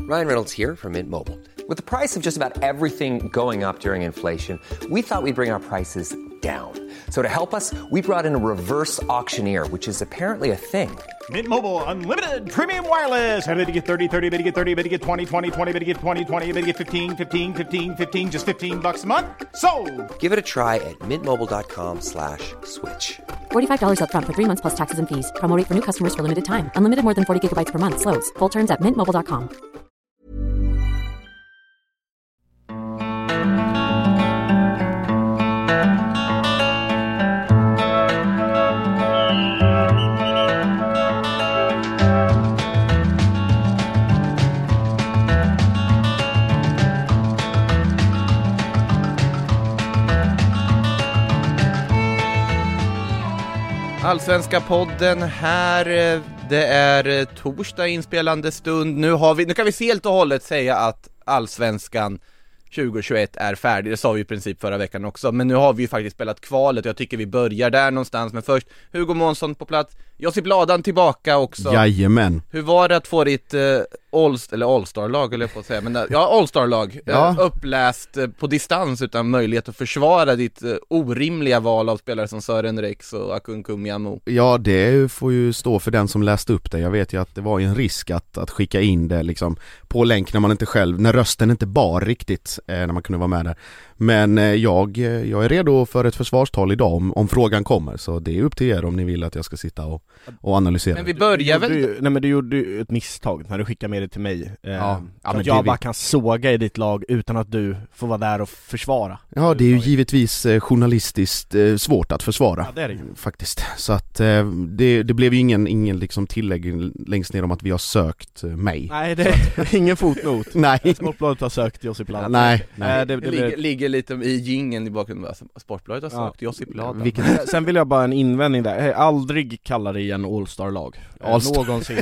Ryan Reynolds here from Mint Mobile. With the price of just about everything going up during inflation, we thought we'd bring our prices down. So to help us, we brought in a reverse auctioneer, which is apparently a thing. Mint Mobile Unlimited Premium Wireless. How to get 30, 30, bit to get 30, bit to get 20, 20, 20, bit to get 20, 20, bit to get 15, 15, 15, 15, just $15 a month? Sold! Give it a try at mintmobile.com/switch. $45 up front for 3 months plus taxes and fees. Promo rate for new customers for limited time. Unlimited more than 40 gigabytes per month. Slows full terms at mintmobile.com. Allsvenska podden här, det är torsdag inspelande stund. Nu kan vi se helt och hållet säga att Allsvenskan 2021 är färdig. Det sa vi i princip förra veckan också. Men nu har vi ju faktiskt spelat kvalet och jag tycker vi börjar där någonstans. Men först, Hugo Månsson på plats. Josip Ladan tillbaka också. Jajamän. Hur var det att få ditt All-Star-lag, eller på att säga, men All-Star-lag uppläst på distans utan möjlighet att försvara ditt orimliga val av spelare som Sören Rex och Akunkum Yamu? Ja, det får ju stå för den som läste upp det. Jag vet ju att det var en risk att skicka in det liksom på länk när rösten inte bar riktigt när man kunde vara med där. Men jag är redo för ett försvarstal idag om frågan kommer, så det är upp till er om ni vill att jag ska sitta och analysera. Men vi börjar väl... men du gjorde ju ett misstag när du skickade med det till mig. Men jag bara kan såga i ditt lag utan att du får vara där och försvara. Ja, det är ju givetvis journalistiskt svårt att försvara. Ja, det är det. Faktiskt. Så att det blev ju ingen liksom tillägg längst ner om att vi har sökt mig. Nej, det är ingen fotnot. Nej. Sportbladet har sökt Josip Ladan. Nej. Det ligger lite i gingen i bakgrunden. Sportbladet har sökt Josip Ladan. Sen vill jag bara en invändning där. Aldrig kalla det igen All-Star-lag. Någonsin.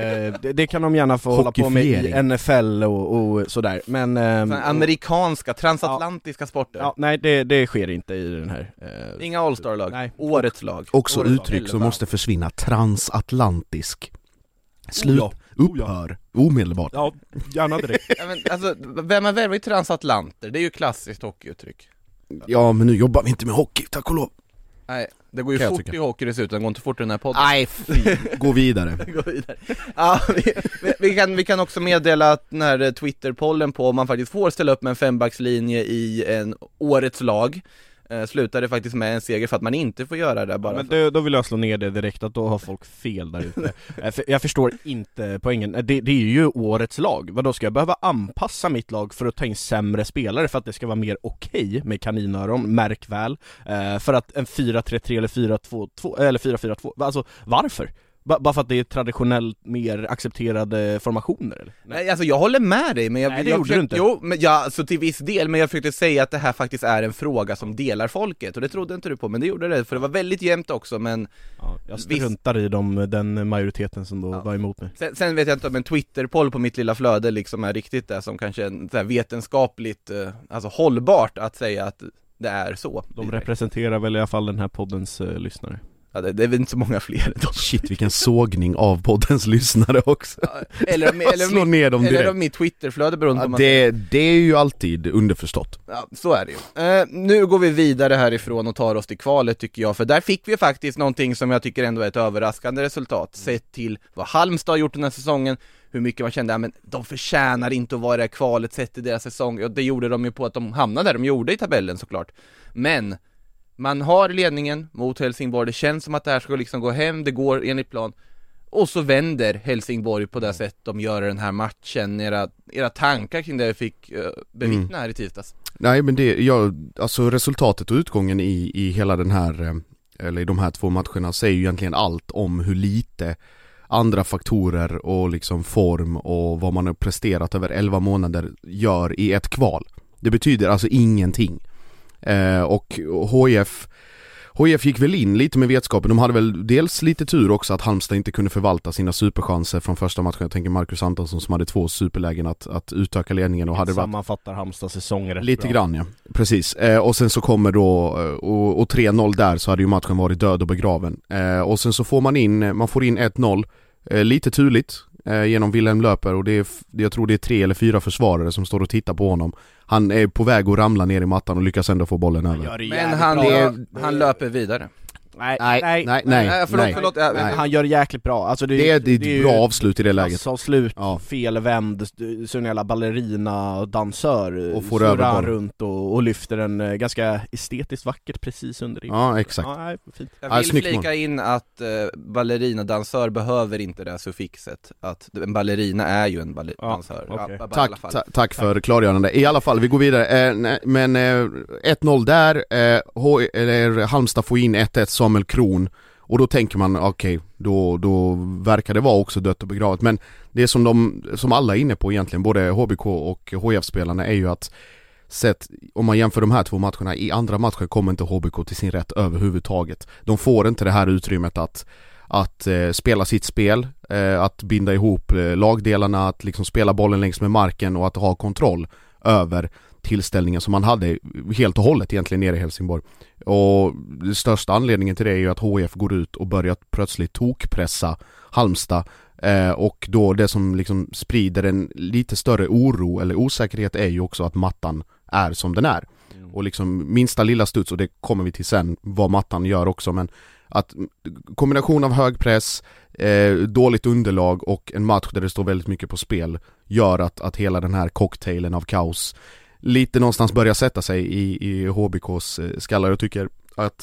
Det kan de gärna få hålla på med i NFL och sådär. Men amerikanska, transatlantiska sporter. Ja, nej, det sker inte i den här. Inga All-Star-lag. Nej. Årets lag. Också uttryck som måste försvinna. Transatlantisk. Slut. Upphör. Omedelbart. Ja, gärna direkt. Ja, men, alltså, vem är värvad i transatlanter? Det är ju klassiskt hockeyuttryck. Ja, men nu jobbar vi inte med hockey, tack och lov. Nej, det går ju fort i hockey dessutom. Det går inte fort i den här podden. Nej, gå vidare. Ja, vi kan också meddela att den här Twitter-pollen på om man faktiskt får ställa upp med en 5-backslinje i en årets lag slutade faktiskt med en seger för att man inte får göra det bara. Men då vill jag slå ner det direkt, att då har folk fel där ute. Jag förstår inte poängen. Det är ju årets lag. Vad då ska jag behöva anpassa mitt lag för att ta in sämre spelare för att det ska vara mer okej med kaninöron, märk väl. För att en 4-3-3 eller 4-2-2 eller 4-4-2. Alltså varför? Bara för att det är traditionellt mer accepterade formationer eller? Nej, alltså jag håller med dig, men det gjorde du inte. Jo, men alltså till viss del, men jag försökte säga att det här faktiskt är en fråga som delar folket, och det trodde inte du på, men det gjorde det, för det var väldigt jämnt också, men jag struntar i den majoriteten som då var emot mig. Sen vet jag inte om en Twitter-poll på mitt lilla flöde liksom är riktigt det som kanske är så här vetenskapligt alltså hållbart att säga att det är så. De representerar väl i alla fall den här poddens lyssnare. Ja, det är väl inte så många fler. Shit, vilken sågning av poddens lyssnare också. Ja, eller om mitt Twitterflöde beroende på det är ju alltid underförstått. Ja, så är det ju. Nu går vi vidare härifrån och tar oss till kvalet tycker jag. För där fick vi faktiskt någonting som jag tycker ändå är ett överraskande resultat. Sett till vad Halmstad har gjort den här säsongen. Hur mycket man kände, men de förtjänar inte att vara i det här kvalet sett till deras säsong. Och det gjorde de ju på att de hamnade där de gjorde i tabellen såklart. Men man har ledningen mot Helsingborg. Det känns som att det här ska liksom gå hem. Det går enligt plan. Och så vänder Helsingborg på det sätt de gör den här matchen. Era tankar kring det jag fick bevittna här i tisdags. Nej, men alltså resultatet och utgången i hela den här, eller i de här 2 matcherna, säger ju egentligen allt om hur lite andra faktorer och liksom form och vad man har presterat över 11 månader gör i ett kval. Det betyder alltså ingenting. Och HIF gick väl in lite med vetskapen. De hade väl dels lite tur också att Halmstad inte kunde förvalta sina superchanser från första matchen. Jag tänker Marcus Antonsson som hade 2 superlägen att utöka ledningen och hade sammanfattar Halmstads säsonger rätt lite bra. Grann, ja. Precis. Och sen så kommer då och 3-0 där, så hade ju matchen varit död och begraven. Och sen så får man får in 1-0 lite turligt. genom Wilhelm Löper, och jag tror det är 3 eller 4 försvarare som står och tittar på honom. Han är på väg att ramla ner i mattan och lyckas ändå få bollen över. Men han löper vidare. Nej. Förlåt. Han gör jäkligt bra. Alltså det är ett bra avslut i det läget. Avslut, felvänd, Sunela ballerina dansör och får över runt och lyfter en ganska estetiskt vackert precis under det. Ja, exakt. Ja, fint. Jag vill flika in att ballerina dansör behöver inte det suffixet. Att en ballerina är ju en dansör. Okay. Tack för klargörande. I alla fall, vi går vidare. Men 1-0 där. Halmstad får in 1-1 Samuel Kron. Och då tänker man, okej, då verkar det vara också dött och begravet. Men det som alla är inne på egentligen, både HBK och HIF-spelarna, är ju att om man jämför de här 2 matcherna, i andra matcher kommer inte HBK till sin rätt överhuvudtaget. De får inte det här utrymmet att spela sitt spel, att binda ihop lagdelarna, att liksom spela bollen längs med marken och att ha kontroll över tillställningen som man hade helt och hållet egentligen nere i Helsingborg. Och den största anledningen till det är ju att HIF går ut och börjar plötsligt tokpressa Halmstad, och då det som liksom sprider en lite större oro eller osäkerhet är ju också att mattan är som den är. Och liksom minsta lilla studs, och det kommer vi till sen vad mattan gör också, men att kombination av hög press, dåligt underlag och en match där det står väldigt mycket på spel gör att hela den här cocktailen av kaos lite någonstans börjar sätta sig i HBKs skallar. Jag tycker att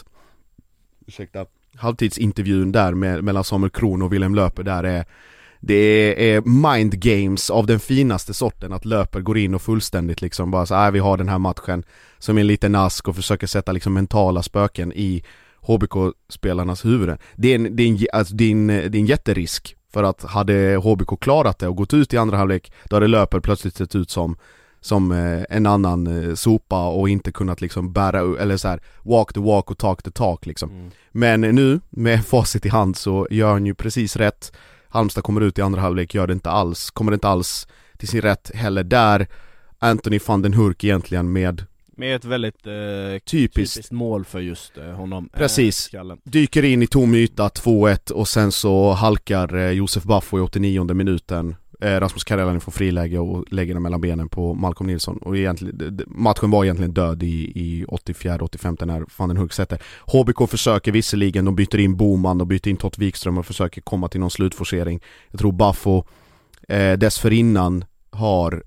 halvtidsintervjun där mellan Samuel Kron och Wilhelm Löper, där det är mind games av den finaste sorten, att Löper går in och fullständigt liksom bara så vi har den här matchen som en liten ask och försöker sätta liksom mentala spöken i HBK-spelarnas huvuden. Det är en jätterisk, för att hade HBK klarat det och gått ut i andra halvlek, då hade Löper plötsligt sett ut som en annan sopa och inte kunnat liksom bära, eller så här, walk the walk och talk the talk liksom. Men nu med facit i hand så gör han ju precis rätt. Halmstad kommer ut i andra halvlek, kommer inte alls till sin rätt heller där. Anthony van den Hurk egentligen med ett väldigt typiskt mål för just honom. Precis. Dyker in i tom yta, 2-1, och sen så halkar Josef Baffo i 89:e minuten. Rasmus Karelani får friläge och lägger den mellan benen på Malcolm Nilsson, och matchen var egentligen död i 84-85 när van den Hurk sätter. HBK försöker visserligen, de byter in Boman och byter in Tott Wikström och försöker komma till någon slutforcering. Jag tror Baffo dessförinnan har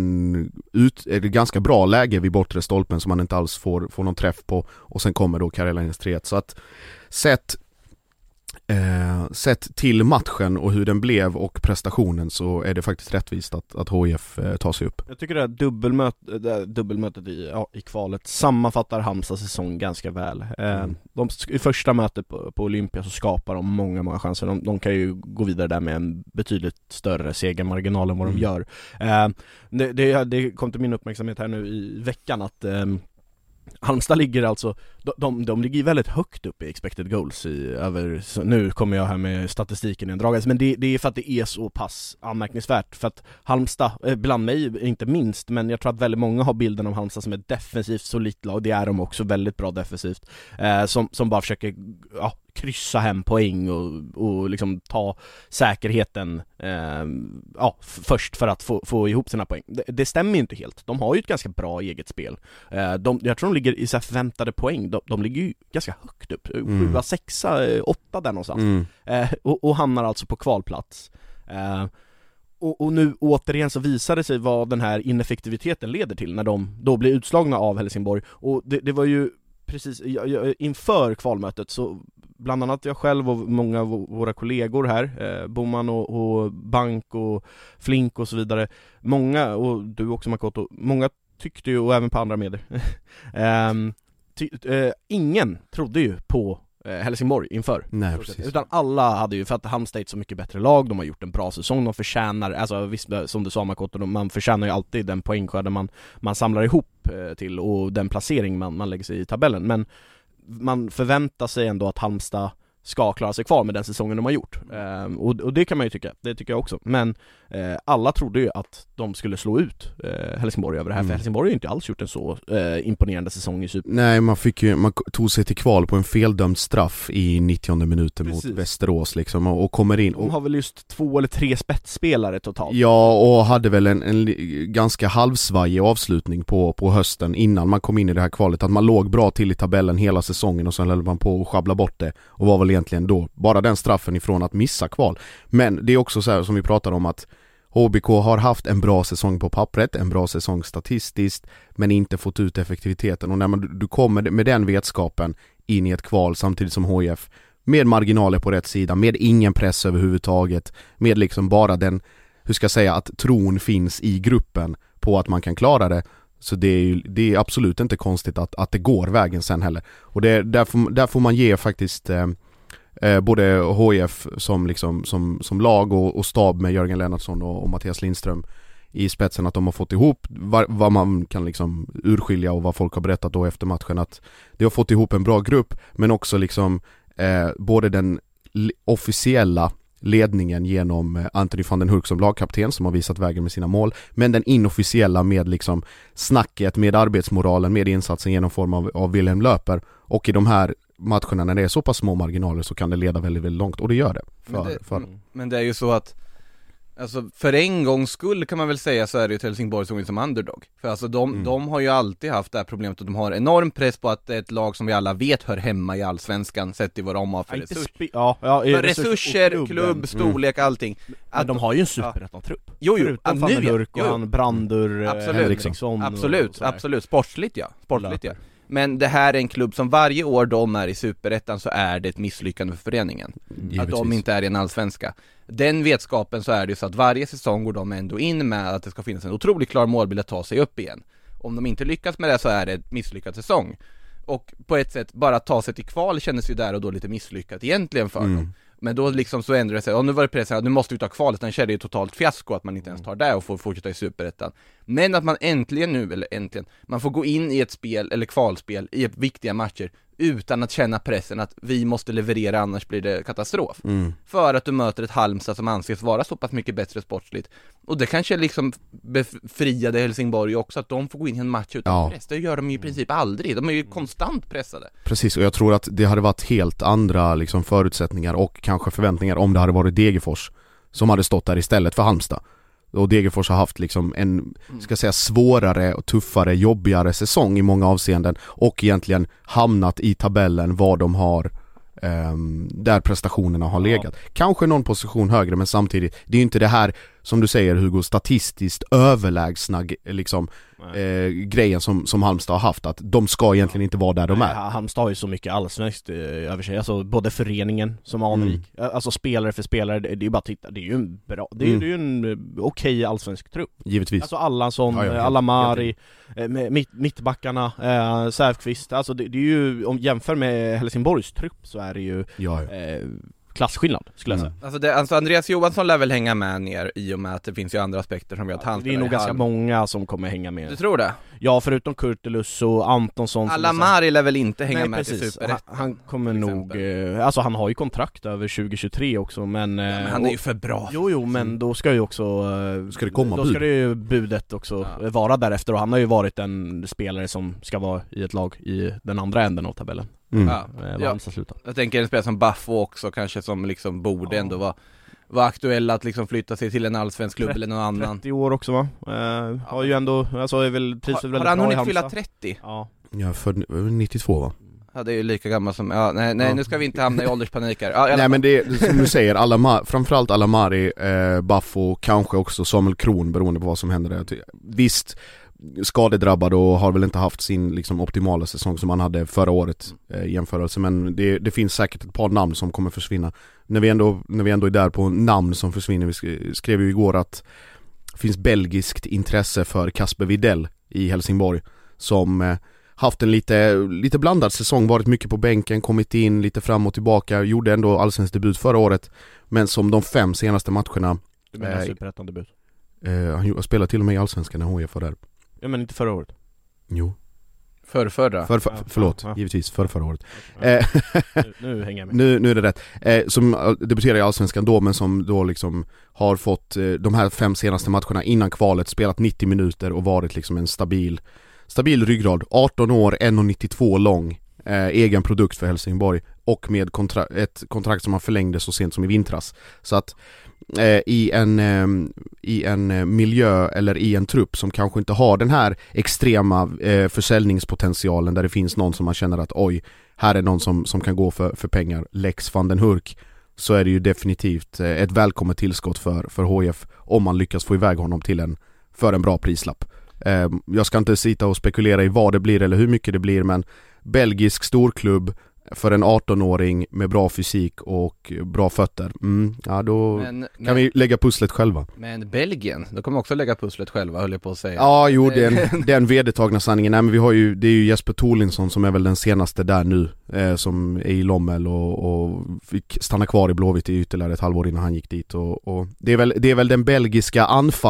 ett ganska bra läge vid bortre stolpen som man inte alls får någon träff på, och sen kommer då Karelanis 3-1. Så att sett till matchen och hur den blev och prestationen, så är det faktiskt rättvist att HIF tar sig upp. Jag tycker att dubbelmötet i kvalet sammanfattar Halmstads säsong ganska väl. I första mötet på Olympia så skapar de många chanser. De kan ju gå vidare där med en betydligt större segermarginal än vad de gör. Det kom till min uppmärksamhet här nu i veckan att Halmstad ligger alltså, de ligger väldigt högt upp i expected goals nu kommer jag här med statistiken i en dragare, men det är för att det är så pass anmärkningsvärt, för att Halmstad, bland mig inte minst, men jag tror att väldigt många har bilden av Halmstad som ett defensivt solitt lag. Det är de också, väldigt bra defensivt, som bara försöker kryssa hem poäng och liksom ta säkerheten först för att få ihop sina poäng. Det stämmer ju inte helt. De har ju ett ganska bra eget spel. Jag tror de ligger i så här förväntade poäng. De ligger ju ganska högt upp. 7, 6, 8 där någonstans. Och hamnar alltså på kvalplats. Och nu återigen så visar det sig vad den här ineffektiviteten leder till när de då blir utslagna av Helsingborg. Och det var ju precis inför kvalmötet, så bland annat jag själv och många av våra kollegor här, Boman och Bank och Flink och så vidare, många, och du också Makoto, många tyckte ju, och även på andra medier ingen trodde ju på Helsingborg inför. Nej, precis. Utan alla hade ju, för att Halmstad är ett så mycket bättre lag, de har gjort en bra säsong, de förtjänar, alltså visst, som du sa Makoto, man förtjänar ju alltid den poängskörden man samlar ihop till, och den placering man lägger sig i tabellen, men man förväntar sig ändå att Halmstad ska klara sig kvar med den säsongen de har gjort. Och det kan man ju tycka, det tycker jag också. Men alla trodde ju att de skulle slå ut Helsingborg över det här, för Helsingborg har ju inte alls gjort en så imponerande säsong i Super. Nej, man tog sig till kval på en feldömd straff i 90:e minuten mot Västerås liksom, och kommer in. De har väl just 2 eller 3 spetsspelare totalt. Ja, och hade väl en ganska halvsvajig avslutning på hösten innan man kom in i det här kvalet, att man låg bra till i tabellen hela säsongen och sen höll man på att sjabbla bort det och var väl egentligen då bara den straffen ifrån att missa kval. Men det är också så här som vi pratar om, att HBK har haft en bra säsong på pappret, en bra säsong statistiskt, men inte fått ut effektiviteten. Och när du kommer med den vetskapen in i ett kval samtidigt som HIF, med marginaler på rätt sida, med ingen press överhuvudtaget, med liksom bara den, hur ska jag säga, att tron finns i gruppen på att man kan klara det. Så det är absolut inte konstigt att det går vägen sen heller. Och där får man ge faktiskt både HIF som lag och stab med Jörgen Lennartsson och Mattias Lindström i spetsen, att de har fått ihop vad man kan liksom urskilja och vad folk har berättat då efter matchen, att de har fått ihop en bra grupp, men också liksom både den officiella ledningen genom Anthony van den Hurk som lagkapten som har visat vägen med sina mål, men den inofficiella med liksom snacket, med arbetsmoralen, med insatsen genom form av Wilhelm Löper. Och i de här matcherna när det är så pass små marginaler så kan det leda väldigt, väldigt långt, och det gör det. Men det är ju så att, alltså, för en gångs skull kan man väl säga, så är det ju Helsingborg som underdog. För alltså de har ju alltid haft det här problemet att de har enorm press på att det är ett lag som vi alla vet hör hemma i Allsvenskan, sett i våra omar för resurser, klubb, storlek, allting. Men de har ju en superettan-trupp. Jo, förutom Van den Hurk och han Brandur Henriksson. Absolut, sportsligt ja. Men det här är en klubb som varje år de är i superettan så är det ett misslyckande för föreningen. Att de inte är i en allsvenska. Den vetskapen, så är det ju så att varje säsong går de ändå in med att det ska finnas en otroligt klar målbild att ta sig upp igen. Om de inte lyckas med det så är det ett misslyckad säsong. Och på ett sätt, bara ta sig till kval kändes ju där och då lite misslyckat egentligen för dem. Men då liksom så ändrar det sig, nu var det pressen, nu måste vi ta kvalet, den kände ju totalt fiasko att man inte ens tar det och får fortsätta i superettan. Men att man äntligen man får gå in i ett spel eller kvalspel i viktiga matcher utan att känna pressen att vi måste leverera, annars blir det katastrof. För att du möter ett Halmstad som anses vara så pass mycket bättre sportsligt. Och det kanske liksom befriade Helsingborg också, att de får gå in i en match utan press. Det gör de ju i princip aldrig. De är ju konstant pressade. Precis, och jag tror att det hade varit helt andra liksom förutsättningar och kanske förväntningar om det hade varit Degerfors som hade stått där istället för Halmstad. Och Degerfors har haft liksom en, ska säga, svårare och tuffare, jobbigare säsong i många avseenden, och egentligen hamnat i tabellen vad de har, där prestationerna har legat. Kanske någon position högre, men samtidigt, det är ju inte det här, som du säger Hugo, statistiskt överlägsna liksom, grejen som Halmstad har haft, att de ska egentligen inte vara där de är. Halmstad har ju så mycket allsvenskt över sig, alltså både föreningen som anrik, alltså spelare för spelare, det är ju bara att titta, det är ju en bra, det är ju en okej allsvensk trupp. Givetvis. Alltså Allansson, Alamari, mittbackarna, Säfqvist, alltså det är ju, om jämför med Helsingborgs trupp så är det ju klasskillnad, skulle jag säga. Alltså Andreas Johansson lär väl hänga med ner, i och med att det finns ju andra aspekter som gör att han det är nog ganska många som kommer hänga med. Du tror det? Ja, förutom Kurtulus och Antonsson. Alamari lär väl inte hänga med precis. till Super. Han kommer nog, alltså han har ju kontrakt över 2023 också, men han är ju för bra. Jo, men då ska ju också ska det komma då ska det ju budet också vara därefter, och han har ju varit en spelare som ska vara i ett lag i den andra änden av tabellen. Jag tänker en spelare som Buffo också kanske, som liksom borde ändå vara aktuell att liksom flytta sig till en allsvensk klubb eller någon annan. 30 år också va? Har ju ändå, alltså är väl har han hunnit fylla 30? Ja. Ja, för 92 va? Ja, det är ju lika gammal som, nu ska vi inte hamna i ålderspanik här. Nej, men det är som du säger, framförallt Alamari, Buffo, kanske också Samuel Kron, beroende på vad som händer där. Visst, skadedrabbad och har väl inte haft sin liksom optimala säsong som han hade förra året i jämförelse, men det finns säkert ett par namn som kommer försvinna. När vi ändå är där på namn som försvinner, vi skrev ju igår att det finns belgiskt intresse för Kasper Widell i Helsingborg, som haft en lite blandad säsong, varit mycket på bänken, kommit in lite fram och tillbaka, gjorde ändå allsvensk debut förra året, men som de 5 senaste matcherna. Du menar superettan debut? Han spelade till och med i allsvenskan när HIF var där. Ja, men inte förra året. Jo. Förlåt, givetvis förra året. Nu hänger jag med. Nu är det rätt. Som debuterar i Allsvenskan då, men som då liksom har fått de här 5 senaste matcherna innan kvalet spelat 90 minuter och varit liksom en stabil ryggrad. 18 år, 1,92 lång, egen produkt för Helsingborg och med ett kontrakt som han förlängde så sent som i vintras. Så att i en miljö eller i en trupp som kanske inte har den här extrema försäljningspotentialen, där det finns någon som man känner att oj, här är någon som kan gå för pengar, Lex van den Hurk, så är det ju definitivt ett välkommet tillskott för HIF om man lyckas få iväg honom för en bra prislapp. Jag ska inte sitta och spekulera i vad det blir eller hur mycket det blir, men belgisk storklubb för en 18-åring med bra fysik och bra fötter. Då kan vi lägga pusslet själva. Men Belgien, då kommer också lägga pusslet själva, höll jag på att säga. Ja, jo, den vedertagna sanningen. Nej, men det är ju Jesper Tholinsson som är väl den senaste där nu, som är i Lommel och fick stanna kvar i Blåvitt i ytterligare ett halvår innan han gick dit. Och det är väl den belgiska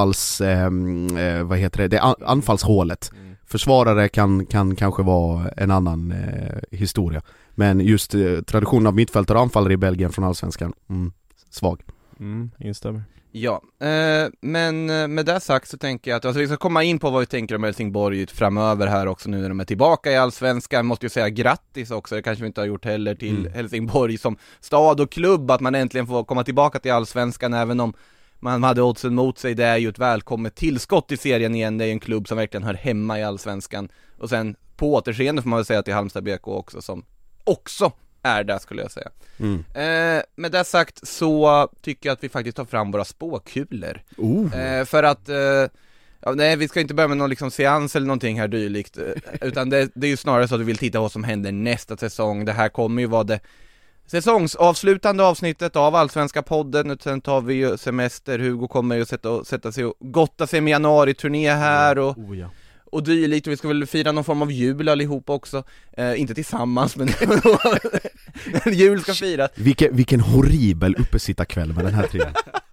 anfallshålet. Försvarare kan kanske vara en annan historia. Men just traditionen av mittfältare och anfallare i Belgien från Allsvenskan, svag. Instämmer. Ja, men med det sagt så tänker jag att vi ska komma in på vad vi tänker om Helsingborg framöver här också nu när de är tillbaka i Allsvenskan. Måste ju säga grattis också, det kanske vi inte har gjort heller, till Helsingborg som stad och klubb, att man äntligen får komma tillbaka till Allsvenskan, även om man hade oddsen mot sig. Det är ju ett välkommet tillskott i serien igen, det är en klubb som verkligen hör hemma i Allsvenskan. Och sen på återseende får man väl säga till Halmstad BK också, som också är där, skulle jag säga. Med det sagt så tycker jag att vi faktiskt tar fram våra spåkulor. För att nej, vi ska inte börja med någon liksom seans eller någonting här dylikt, utan det är ju snarare så att vi vill titta vad som händer nästa säsong. Det här kommer ju vara det säsongsavslutande avsnittet av Allsvenska podden. Sen tar vi ju semester. Hugo kommer ju sätta sig och gotta sig med januari-turné här och dylikt. Vi ska väl fira någon form av jul allihop också. Inte tillsammans, men jul ska firas. Vilken horribel uppesittarkväll med den här tiden.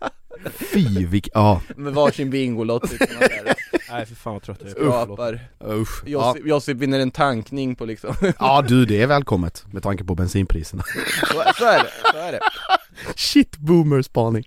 Med varsin bingolott. Nej, för fan vad trött jag är. Josip vinner en tankning på liksom. Ja du, det är välkommet med tanke på bensinpriserna. Så är det. Shit, boomer-spaning.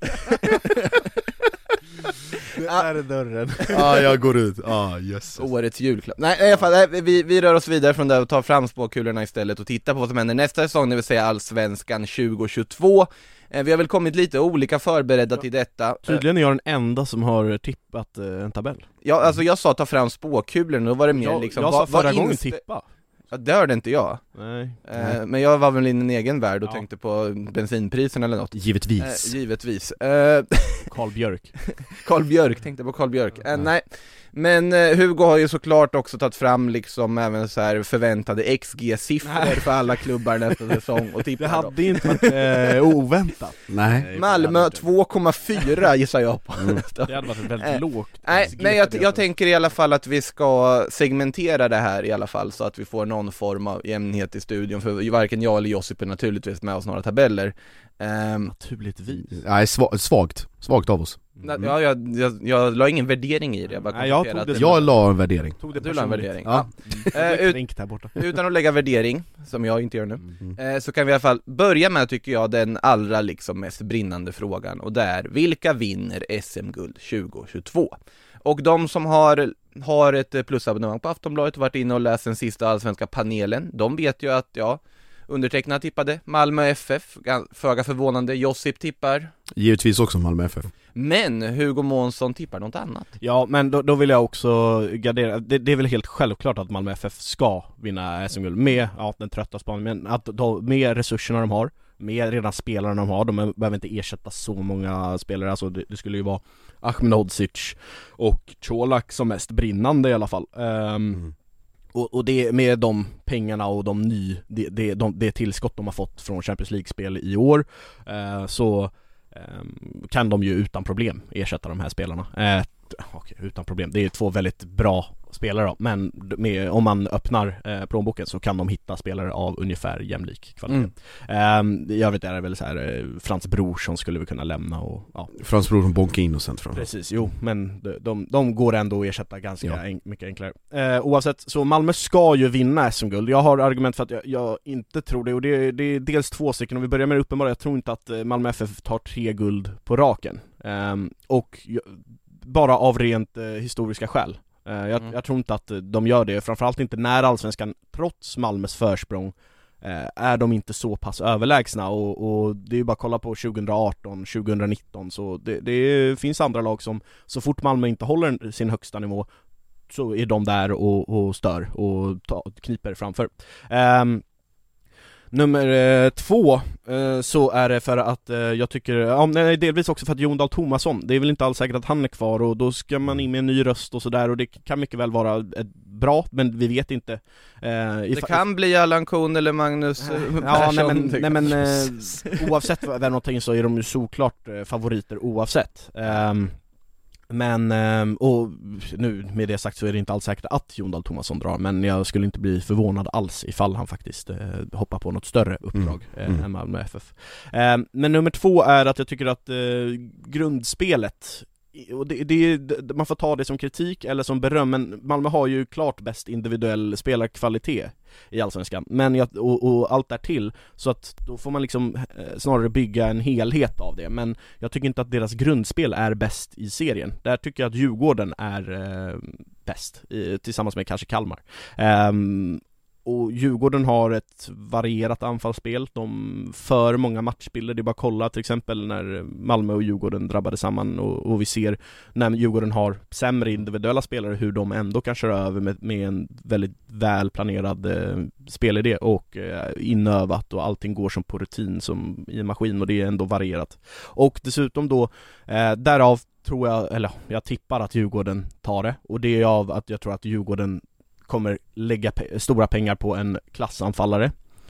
Det är dörren. Jag går ut. Yes. Årets julklapp. Nej, i alla fall, vi rör oss vidare från där och tar fram spåkulorna istället och tittar på vad som händer nästa säsong, det vill säga Allsvenskan 2022. Vi har väl kommit lite olika förberedda till detta. Tydligen är jag den enda som har tippat en tabell. Ja, alltså jag sa ta fram spåkulorna, då var det mer liksom... Jag sa förra gången tippa. Ja, det hörde inte jag. Nej. Men jag var väl i en egen värld och tänkte på bensinprisen eller något. Givetvis. Carl Björk. Tänkte på Carl Björk. Nej. Men Hugo har ju såklart också tagit fram liksom även så här förväntade XG-siffror för alla klubbar nästa säsong och det hade inte varit oväntat. Nej. Malmö 2,4 gissar jag på. Det hade varit väldigt lågt. Nej, men jag tänker i alla fall att vi ska segmentera det här i alla fall, så att vi får någon form av jämnhet i studion, för varken jag eller Josip är naturligtvis med oss några tabeller. Naturligtvis. Nej, svagt av oss. Ja, jag la ingen värdering i det. Jag la en värdering. Du la en värdering. Ja. Utan att lägga värdering, som jag inte gör nu, så kan vi i alla fall börja med, tycker jag, den allra liksom mest brinnande frågan, och det är: vilka vinner SM-guld 2022? Och de som har ett plusabonnemang på Aftonbladet och varit inne och läst den sista allsvenska panelen, de vet ju att undertecknad tippade Malmö FF, föga förvånande. Josip tippar givetvis också Malmö FF. Men Hugo Månsson tippar något annat. Ja, men då vill jag också gardera. Det är väl helt självklart att Malmö FF ska vinna SM-guld med den trötta spaningen, men att med resurserna de har, med redan spelarna de har, de behöver inte ersätta så många spelare. Alltså det skulle ju vara Ahmedhodzic och Colak som mest brinnande i alla fall. Och det med de pengarna och det tillskott de har fått från Champions League-spel i år, så kan de ju utan problem ersätta de här spelarna. Utan problem. Det är två väldigt bra spelare då, men om man öppnar plånboken så kan de hitta spelare av ungefär jämlik kvalitet. I övrigt är det väl så här, Frans Brorsson skulle vi kunna lämna och ja. Frans Brorsson, Bonke Innocent framför. Precis, jo, men de går ändå att ersätta ganska mycket enklare. Oavsett, så Malmö ska ju vinna SM-guld. Jag har argument för att jag inte tror det, och det är dels 2 stycken. Om vi börjar med det uppenbara, jag tror inte att Malmö FF tar 3 guld på raken. Och bara av rent historiska skäl. Jag tror inte att de gör det, framförallt inte när Allsvenskan, trots Malmös försprång, är de inte så pass överlägsna, och det är ju bara att kolla på 2018, 2019, så det finns andra lag som så fort Malmö inte håller sin högsta nivå så är de där och stör och kniper framför. Nummer 2 så är det för att jag tycker, delvis också för att Jon Dahl Tomasson, det är väl inte alls säkert att han är kvar, och då ska man in med en ny röst och sådär, och det kan mycket väl vara bra, men vi vet inte. Det kan bli Allan Kohn eller Magnus Persson. Nej men oavsett vad det är någonting, så är de ju såklart favoriter oavsett. Men, och nu med det sagt så är det inte alls säkert att Jon Dahl Tomasson drar, men jag skulle inte bli förvånad alls ifall han faktiskt hoppar på något större uppdrag än Malmö FF. Men nummer 2 är att jag tycker att grundspelet, och man får ta det som kritik eller som beröm, men Malmö har ju klart bäst individuell spelarkvalitet i Allsvenskan, men och allt därtill, så att då får man liksom snarare bygga en helhet av det, men jag tycker inte att deras grundspel är bäst i serien. Där tycker jag att Djurgården är bäst, tillsammans med kanske Kalmar. Och Djurgården har ett varierat anfallsspel, de för många matchbilder. Det är bara att kolla till exempel när Malmö och Djurgården drabbade samman, och vi ser när Djurgården har sämre individuella spelare hur de ändå kan köra över med en väldigt välplanerad spelidé och inövat, och allting går som på rutin som i en maskin, och det är ändå varierat. Och dessutom då därav tror jag tippar att Djurgården tar det, och det är av att jag tror att Djurgården kommer lägga stora pengar på en klassanfallare.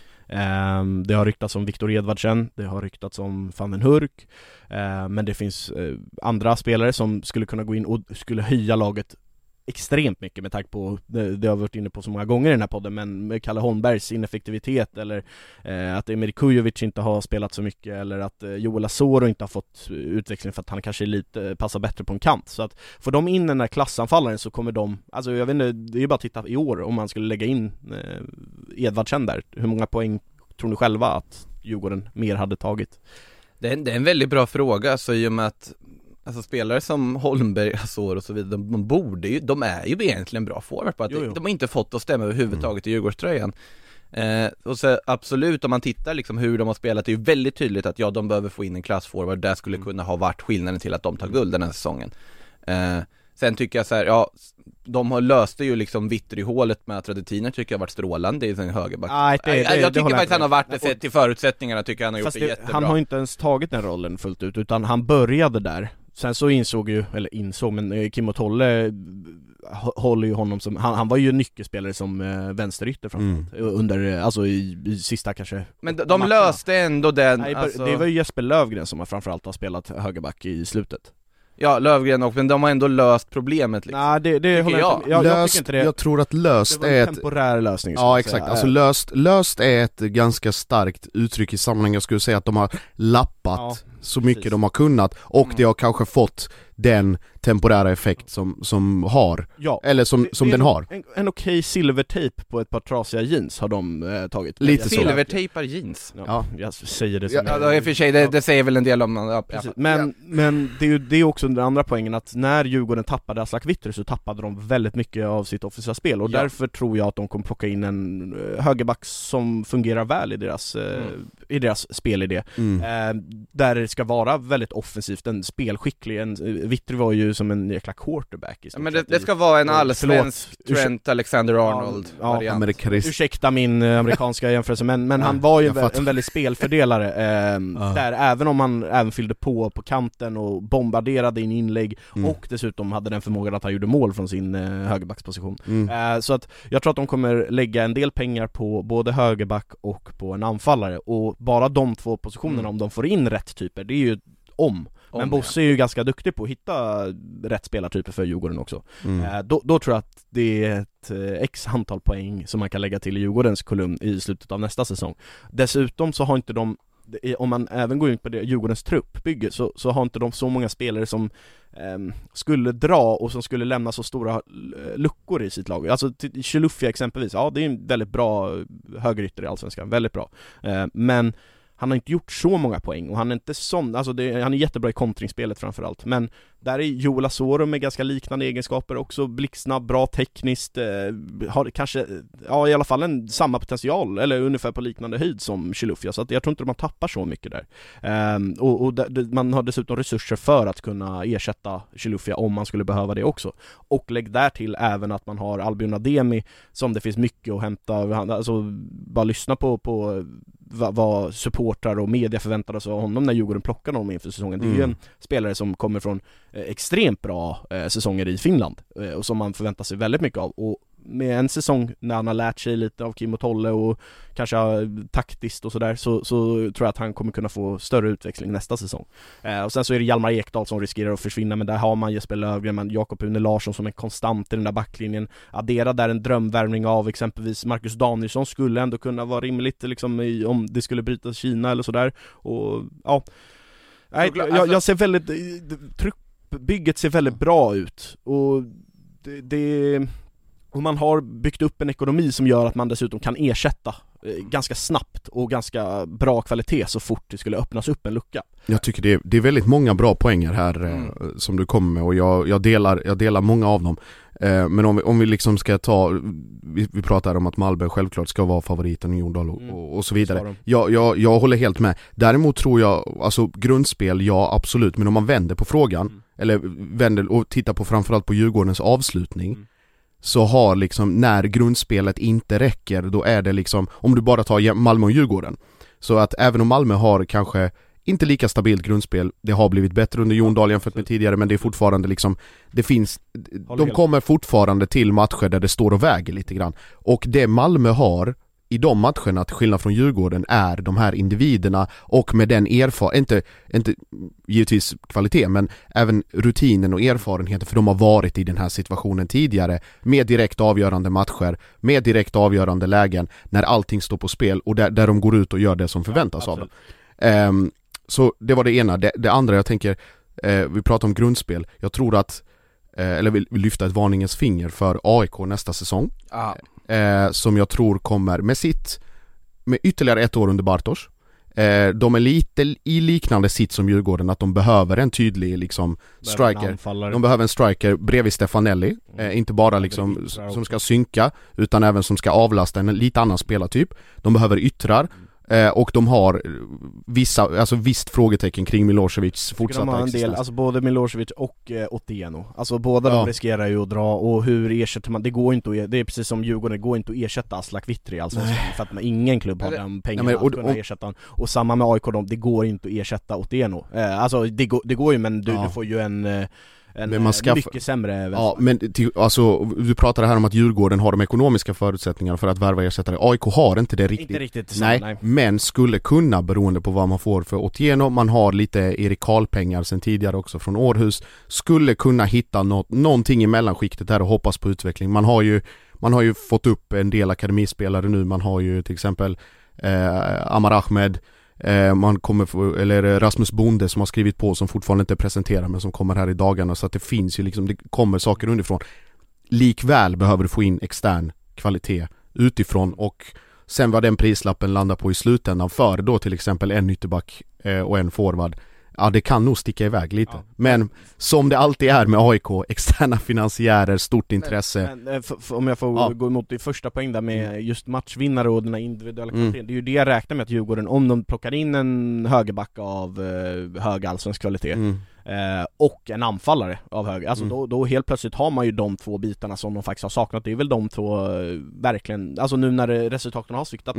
Det har ryktats om Viktor Edvardsen, det har ryktats om Van den Hurk, men det finns andra spelare som skulle kunna gå in och skulle höja laget extremt mycket, med tanke på det har varit inne på så många gånger i den här podden, men med Kalle Holmbergs ineffektivitet, eller att Emir Kujovic inte har spelat så mycket, eller att Joel Asoro inte har fått utväxling för att han kanske lite passar bättre på en kant. Så att får de in den här klassanfallaren så kommer de, alltså jag vet inte, det är ju bara att titta i år om man skulle lägga in Edvardsen där, hur många poäng tror ni själva att Djurgården mer hade tagit? Det är en väldigt bra fråga, så i och med att alltså spelare som Holmberg, Azor och så vidare, de är ju egentligen bra forward på att de har inte fått att stämma överhuvudtaget i Djurgårdströjan. Och så absolut, om man tittar liksom hur de har spelat, det är ju väldigt tydligt att de behöver få in en klassforward. Där skulle kunna ha varit skillnaden till att de tar guld den här säsongen. Sen tycker jag så här, de har löst det ju liksom vitter i hålet med att Radetiner tycker jag har varit strålande i sin högerback. Jag tycker faktiskt han har varit det sett till förutsättninningarna, tycker han har gjort det jättebra. Han har inte ens tagit den rollen fullt ut, utan han började där. Sen så men Kim och Tolle håller ju honom som, han var ju nyckelspelare som vänsterytter framförallt under, alltså i sista kanske. Men de löste ändå den. Nej, det var ju Jesper Lövgren som framförallt har spelat högerback i slutet. Ja, Lövgren också, men de har ändå löst problemet liksom. Nej, det håller jag inte det. Jag tror att löst är en temporär lösning. Ja, exakt. Alltså löst är ett ganska starkt uttryck i sammanhang. Jag skulle säga att de har lappat så mycket de har kunnat, och det har kanske fått den temporära effekt som har, eller som den har. En okej silvertejp på ett par trasiga jeans har de tagit. Lite silvertejpar jeans. Ja, jag säger det som i och för sig, det säger väl en del om men det är också den andra poängen, att när Djurgården tappade Aslak Witter så tappade de väldigt mycket av sitt offensiva spel, och därför tror jag att de kommer plocka in en högerback som fungerar väl i deras spelidé. Där det ska vara väldigt offensivt, en spelskicklig, Witter var ju som en jäkla quarterback i men det ska vara en allsvensk Trent Alexander-Arnold variant. Ursäkta min amerikanska jämförelse, men han var ju en väldigt spelfördelare där, även om han även fyllde på kanten och bombarderade in inlägg, och dessutom hade den förmågan att han gjorde mål från sin högerbacksposition. Så att jag tror att de kommer lägga en del pengar på både högerback och på en anfallare, och bara de två positionerna, om de får in rätt typer, det är ju Men Bosse är ju ganska duktig på att hitta rätt spelartyper för Djurgården också. Då tror jag att det är ett x antal poäng som man kan lägga till i Djurgårdens kolumn i slutet av nästa säsong. Dessutom så har inte de, om man även går in på det Djurgårdens truppbygge, så har inte de så många spelare som skulle dra och som skulle lämna så stora luckor i sitt lag. Alltså Chilufya exempelvis, ja det är en väldigt bra högerytter i Allsvenskan, väldigt bra. Men han har inte gjort så många poäng och han är inte sån, alltså han är jättebra i kontringsspelet framförallt, men där är Joel Asoro med ganska liknande egenskaper också, blixtsnabb, bra tekniskt, har kanske, ja i alla fall samma potential, eller ungefär på liknande höjd som Chilufya, så att jag tror inte man tappar så mycket där. Man har dessutom resurser för att kunna ersätta Chilufya om man skulle behöva det också. Och lägg där till även att man har Albion Ademi som det finns mycket att hämta, alltså bara lyssna på vad supportrar och media förväntade sig av honom när Djurgården plockade honom inför säsongen. Det är ju en spelare som kommer från extremt bra säsonger i Finland och som man förväntar sig väldigt mycket av. Och med en säsong när han har lärt sig lite av Kim och Tolle och kanske taktiskt och sådär, så tror jag att han kommer kunna få större utväxling nästa säsong. Och sen så är det Hjalmar Ekdal som riskerar att försvinna, men där har man Jesper Löfgren, Jakob Une Larsson som är konstant i den där backlinjen. Addera där en drömvärvning av exempelvis Marcus Danielsson skulle ändå kunna vara rimligt liksom, om det skulle bryta Kina eller sådär. Och ja, jag ser väldigt, truppbygget ser väldigt bra ut och och man har byggt upp en ekonomi som gör att man dessutom kan ersätta ganska snabbt och ganska bra kvalitet så fort det skulle öppnas upp en lucka. Jag tycker det är väldigt många bra poänger här som du kommer med, och jag delar många av dem. Men om vi liksom ska vi pratar om att Malmö självklart ska vara favoriten i Jondal och så vidare. Jag håller helt med. Däremot tror jag, alltså grundspel, ja absolut, men om man vänder på frågan eller vänder och tittar på framförallt på Djurgårdens avslutning, så har liksom, när grundspelet inte räcker, då är det liksom, om du bara tar Malmö och Djurgården, så att även om Malmö har kanske inte lika stabilt grundspel, det har blivit bättre under Jondal jämfört med tidigare, men det är fortfarande liksom, de kommer fortfarande till matcher där det står och väger lite grann, och det Malmö har i de matcherna, till skillnad från Djurgården, är de här individerna och med den inte givetvis kvalitet, men även rutinen och erfarenheten, för de har varit i den här situationen tidigare med direkt avgörande matcher, med direkt avgörande lägen när allting står på spel och där de går ut och gör det som förväntas av dem. Så det var det ena. Det andra, jag tänker, vi pratar om grundspel, jag tror att eller vill lyfta ett varningens finger för AIK nästa säsong. Som jag tror kommer med ytterligare ett år under Bartosz. De är lite i liknande sitt som Djurgården, att de behöver en tydlig liksom striker. De behöver en striker bredvid Stefanelli, inte bara liksom som ska synka, utan även som ska avlasta en lite annan spelartyp. De behöver yttrar. Och de har visst frågetecken kring Milošević fortsatta existens. Alltså både Milošević och Otieno. Alltså båda de riskerar ju att dra, och hur ersätter man? Det går inte det är precis som Djurgården, det går inte att ersätta Aslak Vittri, alltså, för att ingen klubb har de pengarna att kunna ersätta honom. Och samma med AIK, det går inte att ersätta Otieno. Alltså det går ju, men du får ju en mycket sämre. Ja, men alltså, du pratar här om att Djurgården har de ekonomiska förutsättningarna för att värva ersättare. AIK har inte det riktigt. Inte riktigt nej, men skulle kunna, beroende på vad man får för Otieno. Man har lite Erik Karl-pengar sen tidigare också från Århus. Skulle kunna hitta någonting i mellanskiktet där och hoppas på utveckling. Man har ju fått upp en del akademispelare nu. Man har ju till exempel Amar Ahmed, man kommer eller Rasmus Bonde som har skrivit på, som fortfarande inte är presenterad men som kommer här i dagarna, så att det finns ju liksom, det kommer saker underifrån. Likväl behöver du få in extern kvalitet utifrån, och sen vad den prislappen landar på i slutändan för då till exempel en ytterback och en forward, ja, det kan nog sticka iväg lite. Ja. Men som det alltid är med AIK, externa finansiärer, stort intresse. Men om jag får gå emot i första poäng där med just matchvinnare och den här individuella kvaliteten. Det är ju det jag räknar med att Djurgården, om de plockar in en högerback av hög allsvensk kvalitet och en anfallare av hög, alltså då helt plötsligt har man ju de två bitarna som de faktiskt har saknat. Det är väl de två verkligen, alltså nu när resultaten har sviktat